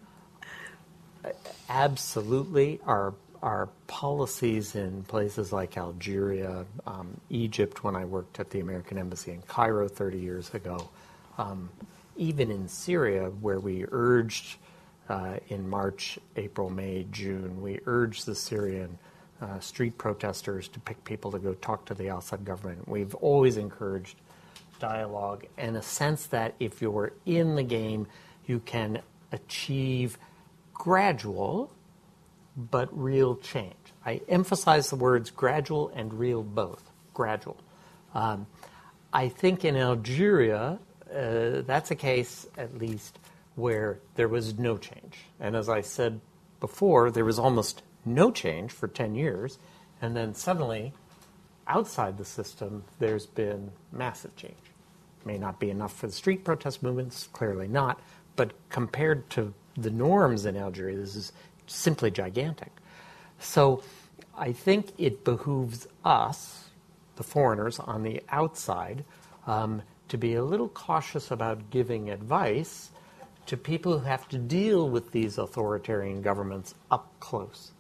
absolutely, our policies in places like Algeria, Egypt, when I worked at the American Embassy in Cairo 30 years ago, even in Syria, where we urged in March, April, May, June, we urged the Syrian street protesters to pick people to go talk to the Assad government. We've always encouraged dialogue and a sense that if you're in the game, you can achieve gradual but real change. I emphasize the words gradual and real both. Gradual. I think in Algeria, that's a case, at least, where there was no change. And as I said before, there was almost no change for 10 years. And then suddenly, outside the system, there's been massive change. May not be enough for the street protest movements, clearly not, but compared to the norms in Algeria, this is simply gigantic. So I think it behooves us, the foreigners on the outside, to be a little cautious about giving advice to people who have to deal with these authoritarian governments up close.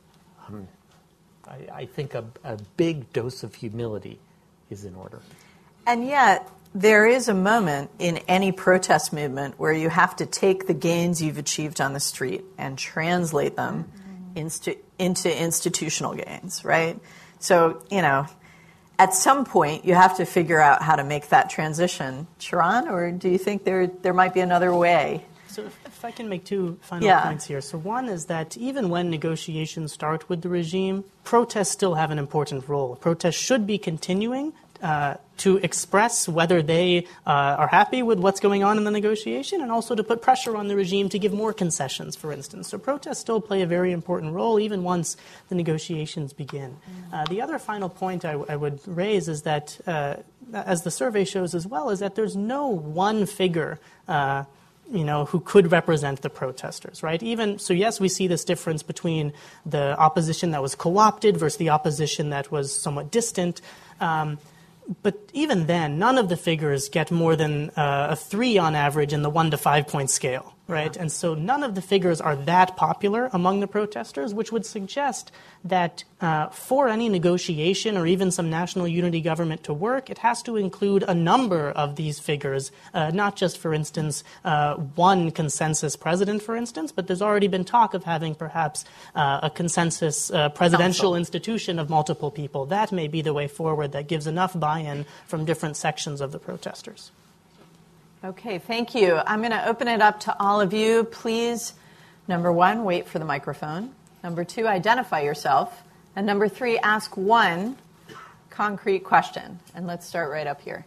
I think a big dose of humility is in order. And yet, there is a moment in any protest movement where you have to take the gains you've achieved on the street and translate them into institutional gains, right? So, at some point, you have to figure out how to make that transition. Sharon, or do you think there might be another way? So if I can make two final points here. So one is that even when negotiations start with the regime, protests still have an important role. Protests should be continuing to express whether they are happy with what's going on in the negotiation, and also to put pressure on the regime to give more concessions, for instance. So protests still play a very important role even once the negotiations begin. The other final point I would raise is that, as the survey shows as well, is that there's no one figure who could represent the protesters, right? So yes, we see this difference between the opposition that was co-opted versus the opposition that was somewhat distant. But even then, none of the figures get more than a 3 on average in the 1 to 5 point scale, right? And so none of the figures are that popular among the protesters, which would suggest that for any negotiation or even some national unity government to work, it has to include a number of these figures, not just, for instance, one consensus president, for instance, but there's already been talk of having perhaps a consensus presidential institution of multiple people. That may be the way forward that gives enough buy-in from different sections of the protesters. Okay, thank you. I'm going to open it up to all of you. Please, number 1, wait for the microphone. Number 2, identify yourself. And number 3, ask one concrete question. And let's start right up here.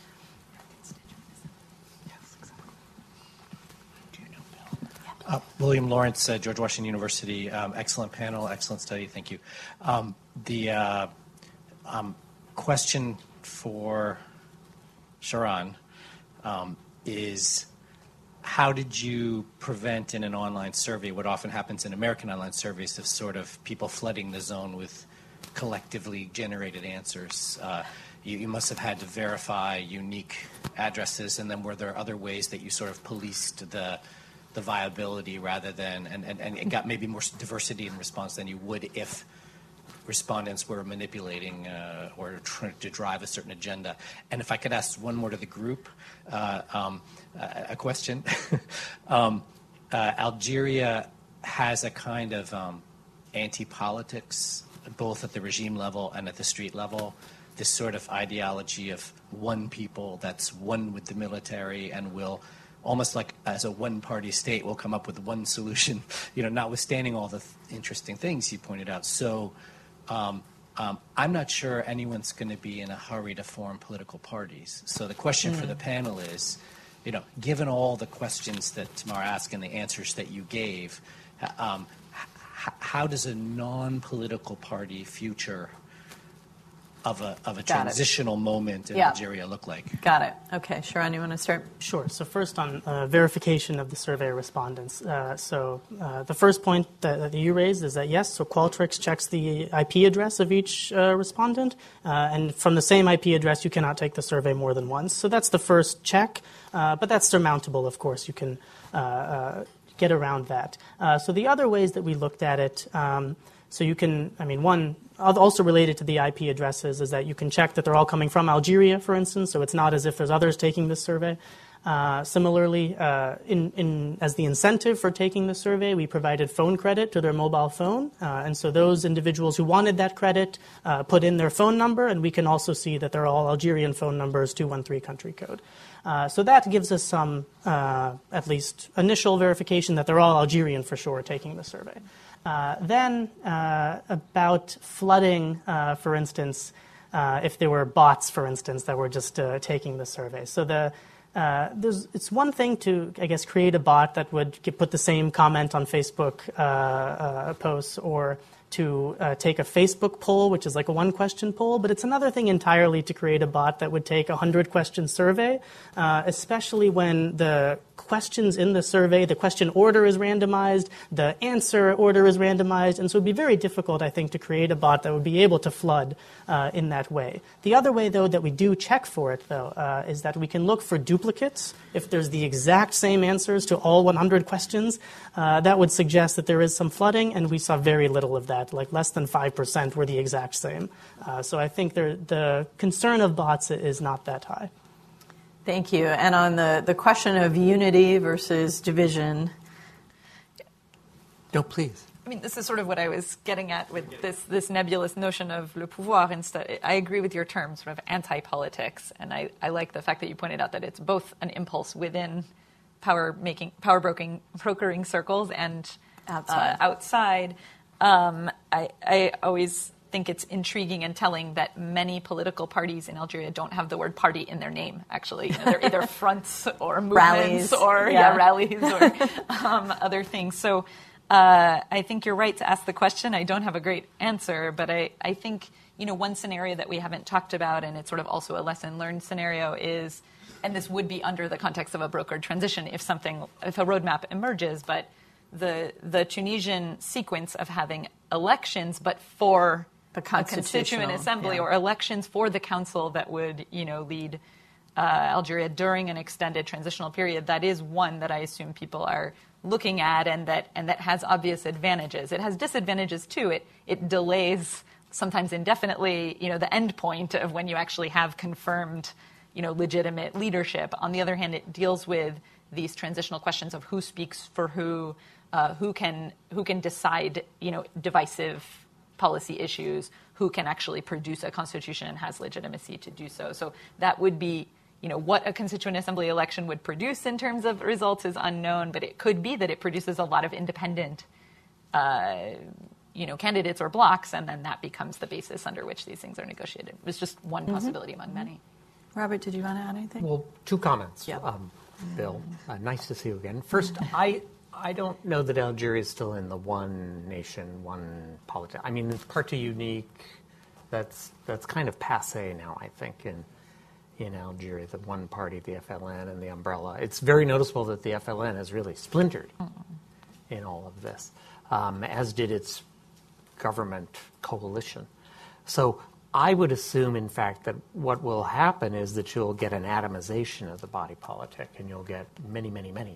William Lawrence, George Washington University. Excellent panel, excellent study. Thank you. The question for Sharon is, how did you prevent in an online survey what often happens in American online surveys of sort of people flooding the zone with collectively generated answers? You must have had to verify unique addresses, and then were there other ways that you sort of policed the viability rather than, and got maybe more diversity in response than you would if respondents were manipulating or trying to drive a certain agenda? And if I could ask one more to the group, a question. Algeria has a kind of anti-politics, both at the regime level and at the street level, this sort of ideology of one people that's one with the military and will, almost like as a one-party state, will come up with one solution, notwithstanding all the interesting things you pointed out. So I'm not sure anyone's going to be in a hurry to form political parties. So the question for the panel is, given all the questions that Tamara asked and the answers that you gave, how does a non-political party future of a transitional moment in Algeria look like? Got it. Okay, Sharon, you want to start? Sure. So first on verification of the survey respondents. The first point that you raised is that yes, so Qualtrics checks the IP address of each respondent, and from the same IP address you cannot take the survey more than once. So that's the first check, but that's surmountable, of course. You can get around that. So the other ways that we looked at it, so you can, one also related to the IP addresses is that you can check that they're all coming from Algeria, for instance, so it's not as if there's others taking this survey. Similarly, as the incentive for taking the survey, we provided phone credit to their mobile phone, and so those individuals who wanted that credit put in their phone number, and we can also see that they're all Algerian phone numbers, 213 country code. So that gives us some, at least, initial verification that they're all Algerian for sure taking the survey. Then about flooding, for instance, if there were bots, for instance, that were just taking the survey. So it's one thing to, I guess, create a bot that would put the same comment on Facebook posts, or to take a Facebook poll, which is like a one-question poll, but it's another thing entirely to create a bot that would take a 100-question survey, especially when the questions in the survey, the question order is randomized, the answer order is randomized, and so it would be very difficult, I think, to create a bot that would be able to flood in that way. The other way, though, that we do check for it, though, is that we can look for duplicates. If there's the exact same answers to all 100 questions, that would suggest that there is some flooding, and we saw very little of that, like less than 5% were the exact same. So I think the concern of bots is not that high. Thank you. And on the question of unity versus division. No, please. I mean, this is sort of what I was getting at with this nebulous notion of le pouvoir. Instead, I agree with your term, sort of anti-politics, and I like the fact that you pointed out that it's both an impulse within power brokering circles and outside. I always think it's intriguing and telling that many political parties in Algeria don't have the word party in their name, actually. They're either fronts or movements rallies or other things. So I think you're right to ask the question. I don't have a great answer, but I think, one scenario that we haven't talked about, and it's sort of also a lesson learned scenario, is, and this would be under the context of a brokered transition if a roadmap emerges, but the Tunisian sequence of having elections, but for a constituent assembly or elections for the council that would, lead Algeria during an extended transitional period, that is one that I assume people are looking at, and that has obvious advantages. It has disadvantages too. It delays sometimes indefinitely, the end point of when you actually have confirmed, legitimate leadership. On the other hand, it deals with these transitional questions of who speaks for who can decide, divisive policy issues, who can actually produce a constitution and has legitimacy to do so. So that would be, what a constituent assembly election would produce in terms of results is unknown, but it could be that it produces a lot of independent, candidates or blocks, and then that becomes the basis under which these things are negotiated. It was just one possibility among many. Robert, did you want to add anything? Well, two comments. Yeah. Bill, nice to see you again. First, I don't know that Algeria is still in the one nation, one politics. I mean, it's party unique. That's kind of passé now, I think, in Algeria, the one party, the FLN and the umbrella. It's very noticeable that the FLN has really splintered in all of this, as did its government coalition. So I would assume, in fact, that what will happen is that you'll get an atomization of the body politic, and you'll get many, many, many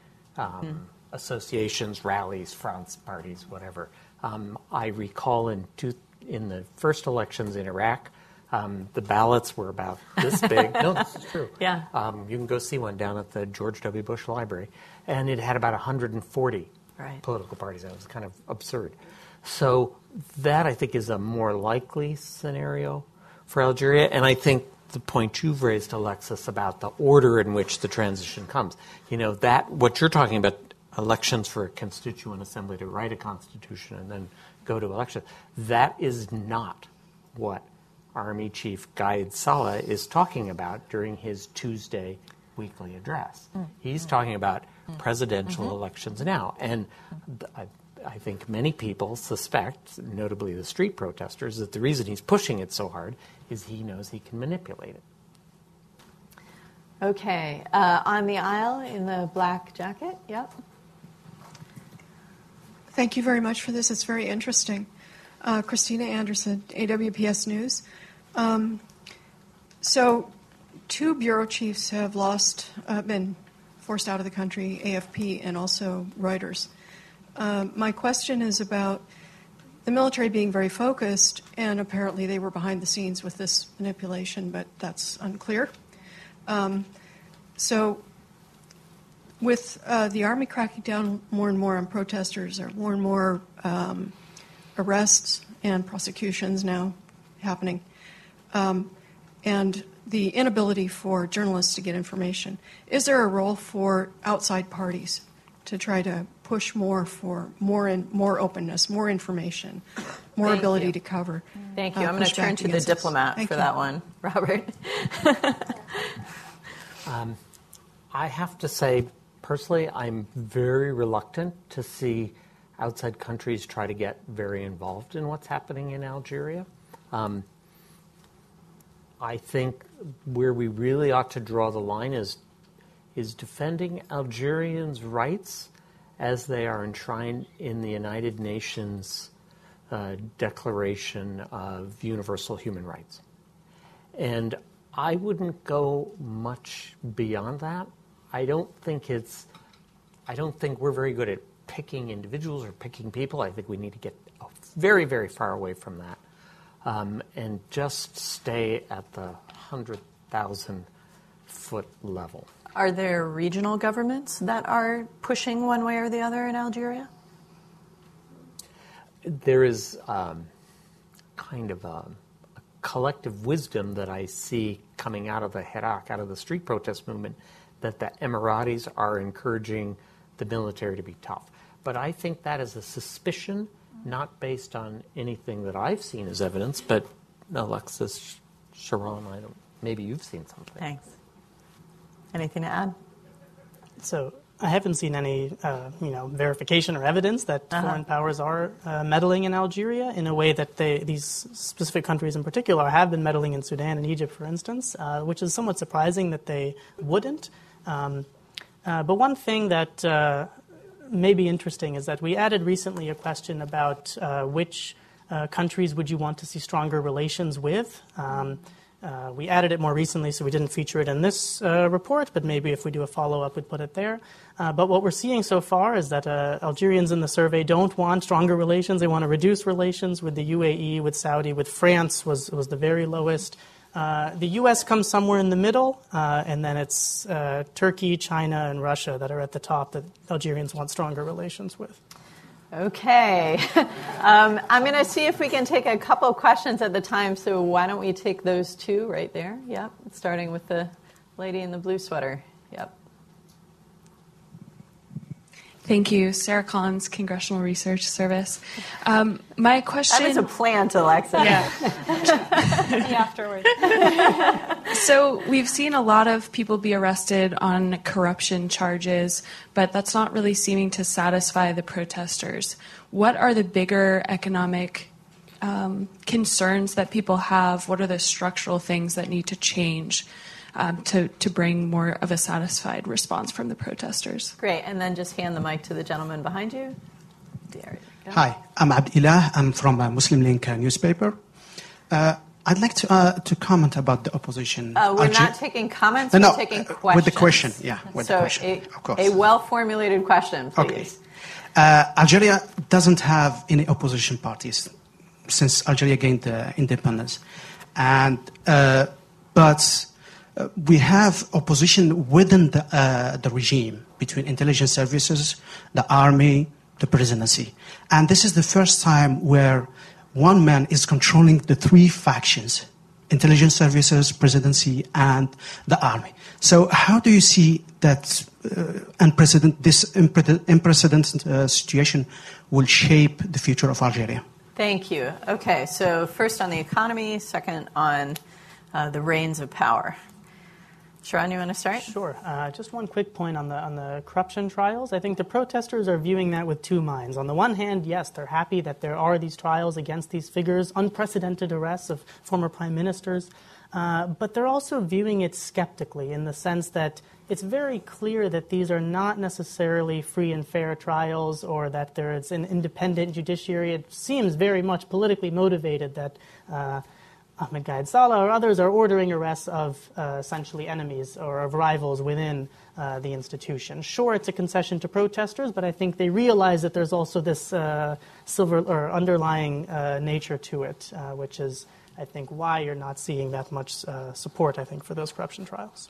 associations, rallies, fronts, parties, whatever. I recall in the first elections in Iraq, the ballots were about this big. No, this is true. Yeah. You can go see one down at the George W. Bush Library, and it had about 140 political parties. That was kind of absurd. So that, I think, is a more likely scenario for Algeria. And I think the point you've raised, Alexis, about the order in which the transition comes, that what you're talking about, elections for a constituent assembly to write a constitution and then go to election, that is not what Army Chief Gaid Salah is talking about during his Tuesday weekly address. He's talking about presidential elections now. And I think many people suspect, notably the street protesters, that the reason he's pushing it so hard is he knows he can manipulate it. Okay. On the aisle in the black jacket. Yep. Thank you very much for this. It's very interesting. Christina Anderson, AWPS News. So 2 bureau chiefs have been forced out of the country, AFP and also Reuters. My question is about the military being very focused, and apparently they were behind the scenes with this manipulation, but that's unclear. So with the Army cracking down more and more on protesters, there are more and more arrests and prosecutions now happening, and the inability for journalists to get information. Is there a role for outside parties to try to push more for more openness, more information, more ability to cover? Thank you. I'm going to turn to the diplomat for that one, Robert. I have to say, personally, I'm very reluctant to see outside countries try to get very involved in what's happening in Algeria. I think where we really ought to draw the line is defending Algerians' rights as they are enshrined in the United Nations Declaration of Universal Human Rights. And I wouldn't go much beyond that. I don't think we're very good at picking individuals or picking people. I think we need to get very, very far away from that and just stay at the 100,000-foot level. Are there regional governments that are pushing one way or the other in Algeria? There is kind of a collective wisdom that I see coming out of the Hirak, out of the street protest movement, that the Emiratis are encouraging the military to be tough. But I think that is a suspicion, not based on anything that I've seen as evidence, but Alexis, Sharon, maybe you've seen something. Thanks. Anything to add? So I haven't seen any, verification or evidence that foreign powers are meddling in Algeria in a way that these specific countries in particular have been meddling in Sudan and Egypt, for instance, which is somewhat surprising that they wouldn't. But one thing that may be interesting is that we added recently a question about which countries would you want to see stronger relations with. We added it more recently, so we didn't feature it in this report, but maybe if we do a follow-up, we'd put it there. But what we're seeing so far is that Algerians in the survey don't want stronger relations. They want to reduce relations with the UAE, with Saudi, with France was the very lowest. The U.S. comes somewhere in the middle, and then it's Turkey, China, and Russia that are at the top that Algerians want stronger relations with. Okay. I'm going to see if we can take a couple of questions at the time, so why don't we take those two right there? Yep, starting with the lady in the blue sweater. Yep. Thank you. Sarah Collins, Congressional Research Service. My question... That was a plant, Alexa. Yeah. Afterwards. So we've seen a lot of people be arrested on corruption charges, but that's not really seeming to satisfy the protesters. What are the bigger economic concerns that people have? What are the structural things that need to change to bring more of a satisfied response from the protesters? Great. And then just hand the mic to the gentleman behind you. There you go. Hi, I'm Abdilah. I'm from a Muslim Link newspaper. I'd like to comment about the opposition. We're not taking comments, we're taking questions. With the question, yeah. With the question, of course. A well-formulated question, please. Okay. Algeria doesn't have any opposition parties since Algeria gained independence. But we have opposition within the regime, between intelligence services, the army, the presidency. And this is the first time where one man is controlling the three factions, intelligence services, presidency, and the army. So how do you see that this unprecedented situation will shape the future of Algeria? Thank you. Okay, so first on the economy, second on the reins of power. Sharon, you want to start? Sure. Just one quick point on the corruption trials. I think the protesters are viewing that with two minds. On the one hand, yes, they're happy that there are these trials against these figures, unprecedented arrests of former prime ministers. But they're also viewing it skeptically in the sense that it's very clear that these are not necessarily free and fair trials or that there is an independent judiciary. It seems very much politically motivated that Ahmed Gaid Salah or others are ordering arrests of essentially enemies or of rivals within the institution. Sure, it's a concession to protesters, but I think they realize that there's also this silver or underlying nature to it, which is, I think, why you're not seeing that much support, I think, for those corruption trials.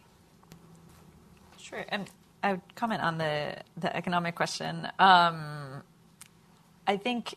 Sure, and I would comment on the economic question. I think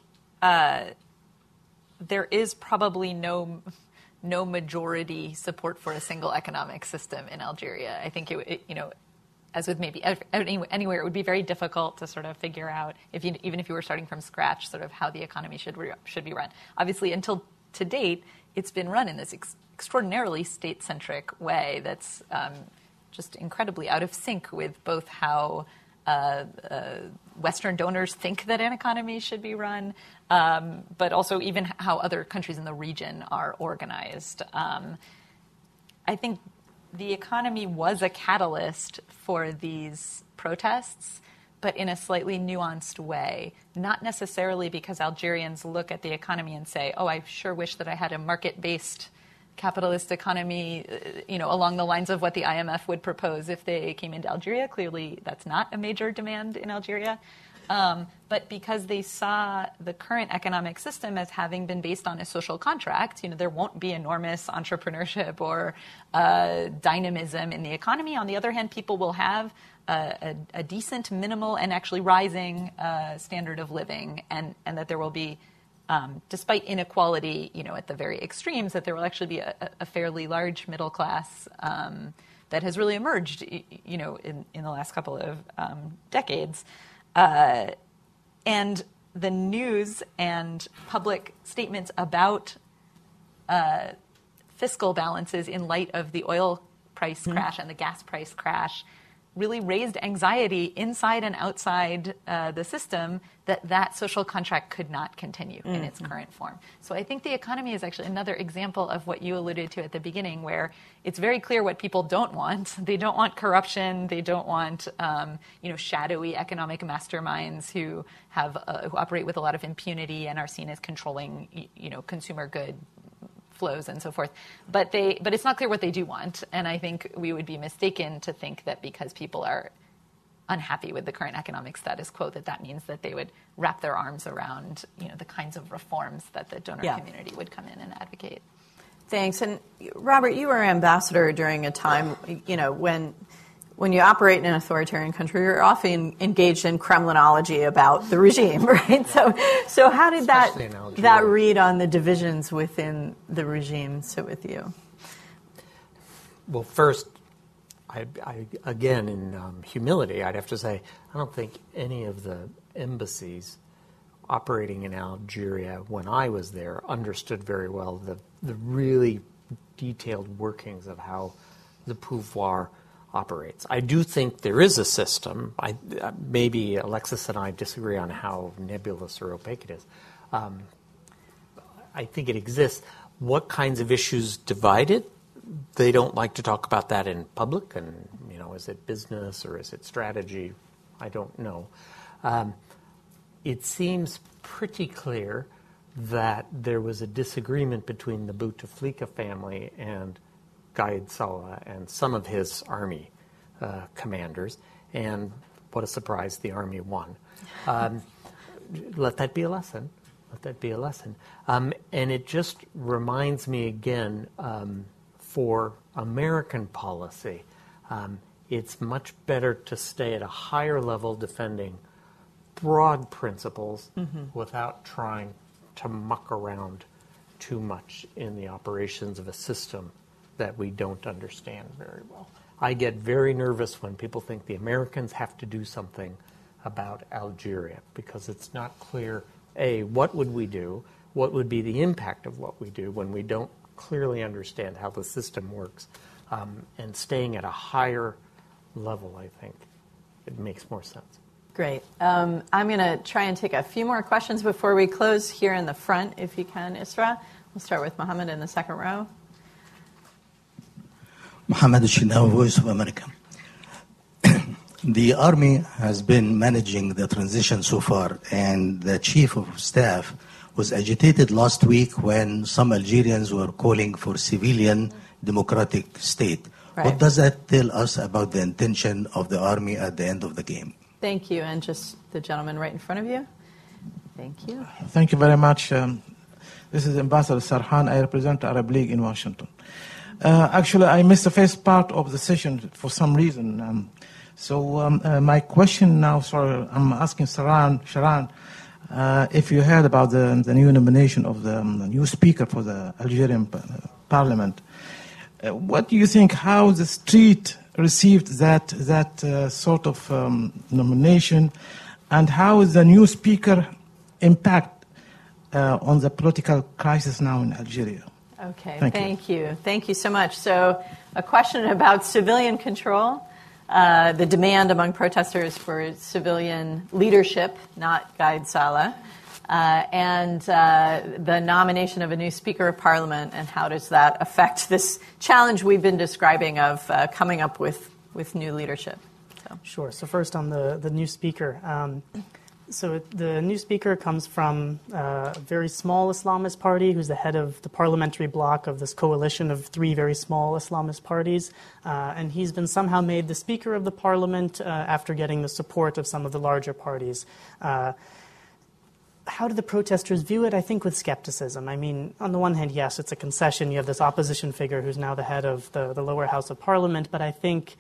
there is probably no majority support for a single economic system in Algeria. I think as with maybe anywhere, it would be very difficult to sort of figure out even if you were starting from scratch, sort of how the economy should be run. Obviously, until to date, it's been run in this extraordinarily state-centric way that's just incredibly out of sync with both how Western donors think that an economy should be run, but also even how other countries in the region are organized. I think the economy was a catalyst for these protests, but in a slightly nuanced way, not necessarily because Algerians look at the economy and say, oh, I sure wish that I had a market-based capitalist economy, along the lines of what the IMF would propose if they came into Algeria. Clearly, that's not a major demand in Algeria. But because they saw the current economic system as having been based on a social contract, there won't be enormous entrepreneurship or dynamism in the economy. On the other hand, people will have a decent, minimal, and actually rising standard of living, and that there will be, despite inequality, at the very extremes, that there will actually be a fairly large middle class that has really emerged, in the last couple of decades. And the news and public statements about fiscal balances in light of the oil price crash and the gas price crash really raised anxiety inside and outside the system that social contract could not continue in its current form. So I think the economy is actually another example of what you alluded to at the beginning, where it's very clear what people don't want. They don't want corruption. They don't want shadowy economic masterminds who operate with a lot of impunity and are seen as controlling consumer good flows and so forth, but it's not clear what they do want, and I think we would be mistaken to think that because people are unhappy with the current economic status quo that means that they would wrap their arms around the kinds of reforms that the donor community would come in and advocate. Thanks. And Robert, you were ambassador during a time when you operate in an authoritarian country, you're often engaged in Kremlinology about the regime, right? So how did that read on the divisions within the regime sit with you? Well, first, I again, in humility, I'd have to say I don't think any of the embassies operating in Algeria when I was there understood very well the really detailed workings of how the pouvoir operates. I do think there is a system. Maybe Alexis and I disagree on how nebulous or opaque it is. I think it exists. What kinds of issues divide it? They don't like to talk about that in public. And is it business or is it strategy? I don't know. It seems pretty clear that there was a disagreement between the Bouteflika family and Gaid Salah and some of his army commanders, and what a surprise, the army won. Let that be a lesson. And it just reminds me again, for American policy, it's much better to stay at a higher level defending broad principles without trying to muck around too much in the operations of a system that we don't understand very well. I get very nervous when people think the Americans have to do something about Algeria because it's not clear, A, what would we do, what would be the impact of what we do when we don't clearly understand how the system works, and staying at a higher level, I think, it makes more sense. Great. I'm going to try and take a few more questions before we close here in the front, if you can, Isra. We'll start with Mohammed in the second row. Mohammed Shinawi, Voice of America. The army has been managing the transition so far, and the chief of staff was agitated last week when some Algerians were calling for civilian democratic state. Right. What does that tell us about the intention of the army at the end of the game? Thank you. And just the gentleman right in front of you. Thank you. Thank you very much. This is Ambassador Sarhan. I represent the Arab League in Washington. Actually, I missed the first part of the session for some reason. So my question now, I'm asking Sharan, if you heard about the new nomination of the new speaker for the Algerian parliament. What do you think, how the street received that sort of nomination, and how is the new speaker impact on the political crisis now in Algeria? Okay, thank you. Thank you so much. So a question about civilian control the demand among protesters for civilian leadership, not Guide Salah, and the nomination of a new Speaker of Parliament, and how does that affect this challenge we've been describing of coming up with new leadership? So. Sure. So first on the new Speaker. So the new Speaker comes from a very small Islamist party who's the head of the parliamentary bloc of this coalition of 3 very small Islamist parties. And he's been somehow made the Speaker of the Parliament after getting the support of some of the larger parties. How do the protesters view it? I think with skepticism. I mean, on the one hand, yes, it's a concession. You have this opposition figure who's now the head of the lower house of Parliament. But I think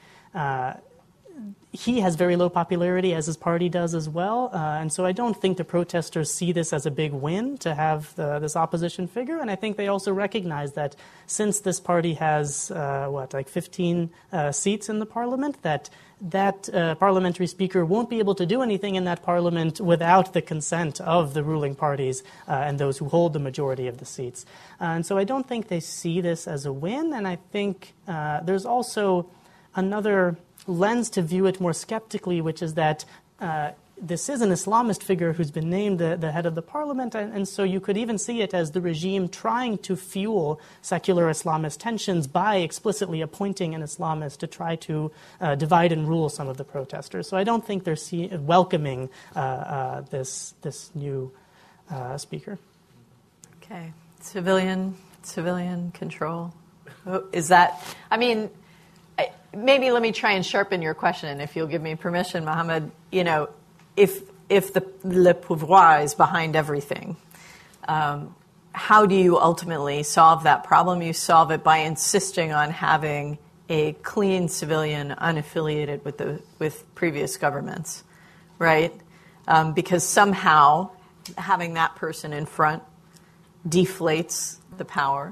he has very low popularity, as his party does as well. And so I don't think the protesters see this as a big win to have this opposition figure. And I think they also recognize that since this party has, 15 seats in the parliament, that parliamentary speaker won't be able to do anything in that parliament without the consent of the ruling parties and those who hold the majority of the seats. And so I don't think they see this as a win. And I think there's also another lens to view it more skeptically, which is that this is an Islamist figure who's been named the head of the parliament, and so you could even see it as the regime trying to fuel secular Islamist tensions by explicitly appointing an Islamist to try to divide and rule some of the protesters. So I don't think they're welcoming this new speaker. Okay. Civilian control. Is that, I mean, maybe let me try and sharpen your question, if you'll give me permission, Mohammed. You know, if le pouvoir is behind everything, how do you ultimately solve that problem? You solve it by insisting on having a clean civilian unaffiliated with previous governments, right? Because somehow having that person in front deflates the power.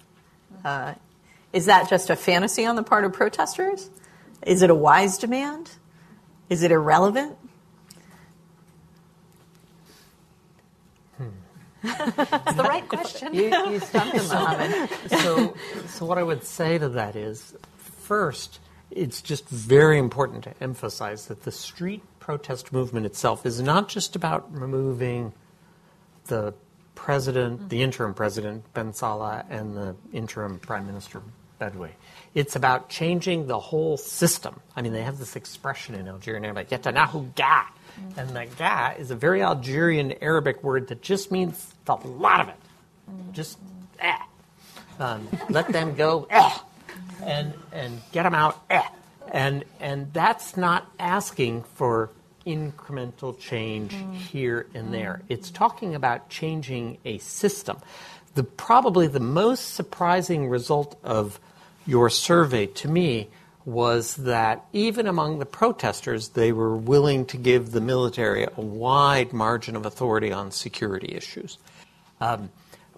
Is that just a fantasy on the part of protesters? Is it a wise demand? Is it irrelevant? It's the right question. You stumped him, Mohammed. So what I would say to that is, first, it's just very important to emphasize that the street protest movement itself is not just about removing the president, the interim president, Ben Salah, and the interim prime minister, Bedwi. It's about changing the whole system. I mean, they have this expression in Algerian like Yatanahu Ga. And the Ga is a very Algerian Arabic word that just means a lot of it. Just let them go and get them out and that's not asking for incremental change here and there. It's talking about changing a system. Probably the most surprising result of your survey to me was that even among the protesters, they were willing to give the military a wide margin of authority on security issues. I'm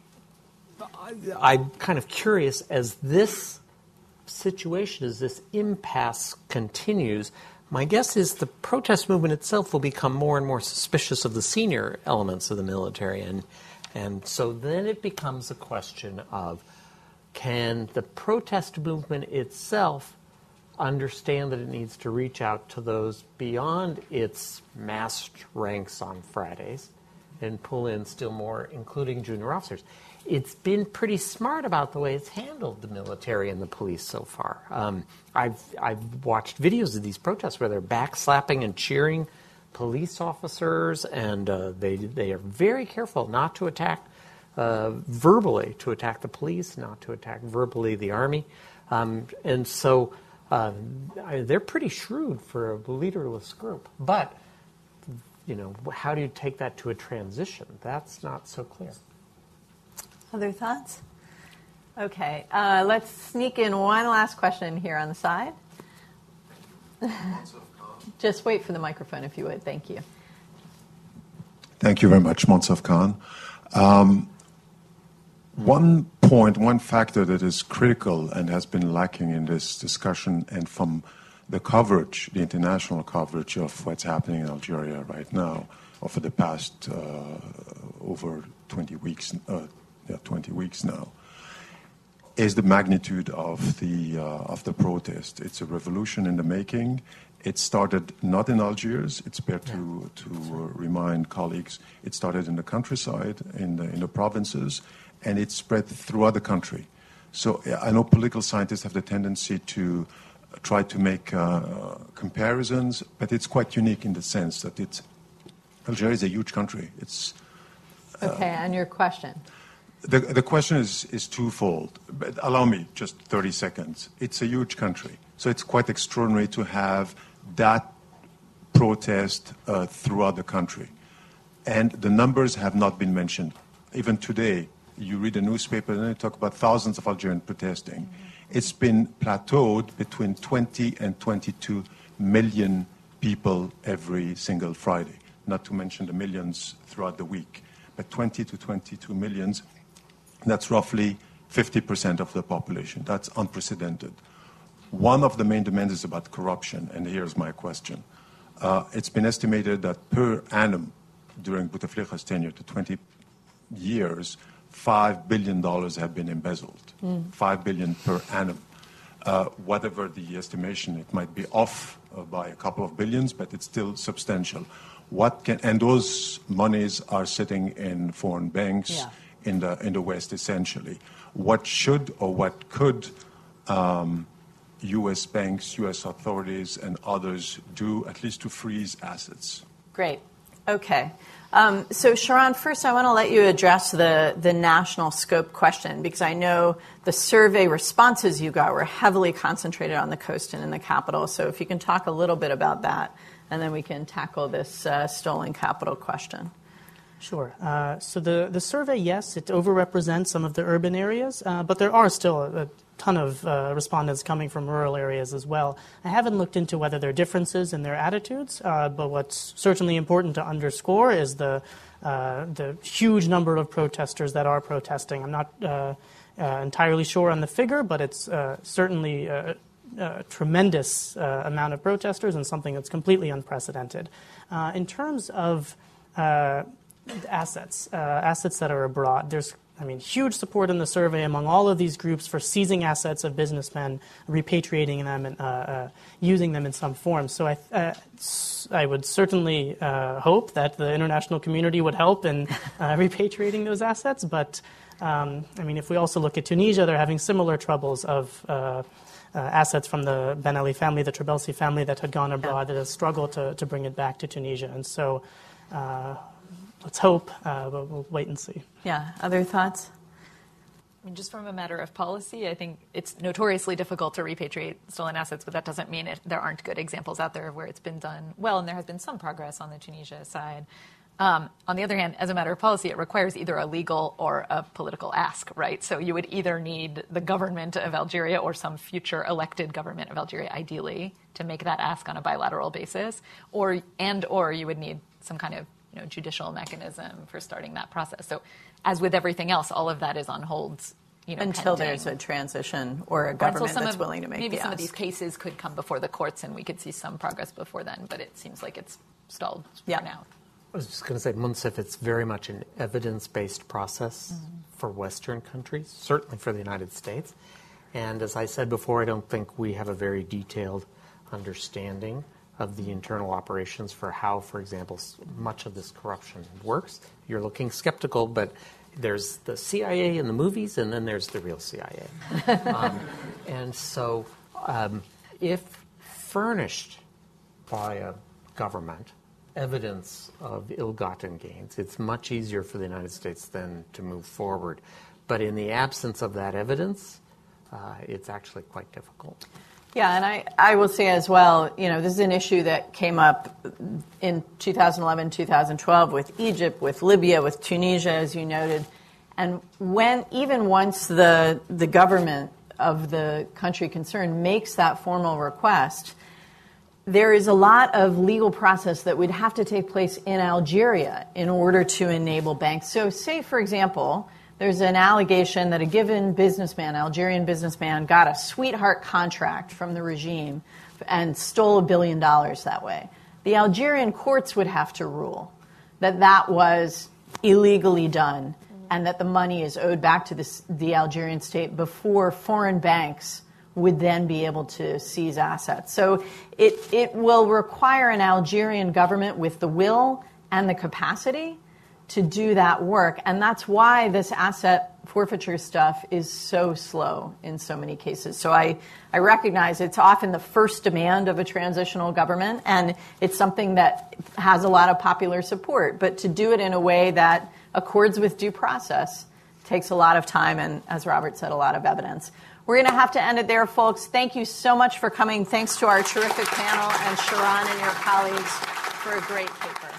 kind of curious, as this situation, as this impasse continues, my guess is the protest movement itself will become more and more suspicious of the senior elements of the military. And so then it becomes a question of, can the protest movement itself understand that it needs to reach out to those beyond its massed ranks on Fridays and pull in still more, including junior officers? It's been pretty smart about the way it's handled the military and the police so far. I've watched videos of these protests where they're backslapping and cheering police officers, and they are very careful not to attack verbally, to attack the police, not to attack verbally the army. And so they're pretty shrewd for a leaderless group. But, you know, how do you take that to a transition? That's not so clear. Other thoughts? Okay, let's sneak in one last question here on the side. Just wait for the microphone, if you would. Thank you. Thank you very much, Monsaf Khan. One factor that is critical and has been lacking in this discussion and from the coverage, the international coverage of what's happening in Algeria right now, or for the past over 20 weeks now, is the magnitude of the protest. It's a revolution in the making. It started not in Algiers. It's fair to remind colleagues. It started in the countryside, in the provinces, and it spread throughout the country. So I know political scientists have the tendency to try to make comparisons, but it's quite unique in the sense that Algeria is a huge country. It's okay, and your question? The question is twofold, but allow me just 30 seconds. It's a huge country, so it's quite extraordinary to have that protest throughout the country. And the numbers have not been mentioned. Even today, you read a newspaper and they talk about thousands of Algerians protesting. It's been plateaued between 20 and 22 million people every single Friday, not to mention the millions throughout the week. But 20 to 22 millions, that's roughly 50% of the population. That's unprecedented. One of the main demands is about corruption, and here's my question. It's been estimated that per annum during Bouteflika's tenure, to 20 years, $5 billion have been embezzled. $5 billion per annum. Whatever the estimation, it might be off by a couple of billions, but it's still substantial. And those monies are sitting in foreign banks in the West, essentially. What should or what could U.S. banks, U.S. authorities, and others do, at least to freeze assets? Great. Okay. So, Sharon, first I want to let you address the national scope question, because I know the survey responses you got were heavily concentrated on the coast and in the capital. So if you can talk a little bit about that, and then we can tackle this stolen capital question. Sure. So the survey, yes, it overrepresents some of the urban areas, but there are still a ton of respondents coming from rural areas as well. I haven't looked into whether there are differences in their attitudes, but what's certainly important to underscore is the huge number of protesters that are protesting. I'm not entirely sure on the figure, but it's certainly a tremendous amount of protesters and something that's completely unprecedented. In terms of assets that are abroad, there's huge support in the survey among all of these groups for seizing assets of businessmen, repatriating them, and using them in some form. So I would certainly hope that the international community would help in repatriating those assets. But if we also look at Tunisia, they're having similar troubles of assets from the Ben Ali family, the Trabelsi family that had gone abroad, that has struggled to bring it back to Tunisia. And so let's hope, but we'll wait and see. Yeah. Other thoughts? Just from a matter of policy, I think it's notoriously difficult to repatriate stolen assets, but that doesn't mean there aren't good examples out there where it's been done well, and there has been some progress on the Tunisia side. On the other hand, as a matter of policy, it requires either a legal or a political ask, right? So you would either need the government of Algeria or some future elected government of Algeria, ideally, to make that ask on a bilateral basis, or you would need some kind of judicial mechanism for starting that process. So, as with everything else, all of that is on hold. Until there's a transition or a government that's willing to make maybe the some ask. of these cases could come before the courts, and we could see some progress before then. But it seems like it's stalled for now. I was just going to say, Munsif, it's very much an evidence-based process for Western countries, certainly for the United States. And as I said before, I don't think we have a very detailed understanding of the internal operations for how, for example, much of this corruption works. You're looking skeptical, but there's the CIA in the movies, and then there's the real CIA. And so if furnished by a government evidence of ill-gotten gains, it's much easier for the United States then to move forward. But in the absence of that evidence, it's actually quite difficult. Yeah, and I will say as well, this is an issue that came up in 2011, 2012 with Egypt, with Libya, with Tunisia, as you noted. And even once the government of the country concerned makes that formal request, there is a lot of legal process that would have to take place in Algeria in order to enable banks. So say, for example, there's an allegation that a given businessman, Algerian businessman, got a sweetheart contract from the regime and stole $1 billion that way. The Algerian courts would have to rule that that was illegally done and that the money is owed back to the Algerian state before foreign banks would then be able to seize assets. So it will require an Algerian government with the will and the capacity to do that work. And that's why this asset forfeiture stuff is so slow in so many cases. So I recognize it's often the first demand of a transitional government, and it's something that has a lot of popular support. But to do it in a way that accords with due process takes a lot of time and, as Robert said, a lot of evidence. We're going to have to end it there, folks. Thank you so much for coming. Thanks to our terrific panel and Shiran and your colleagues for a great paper.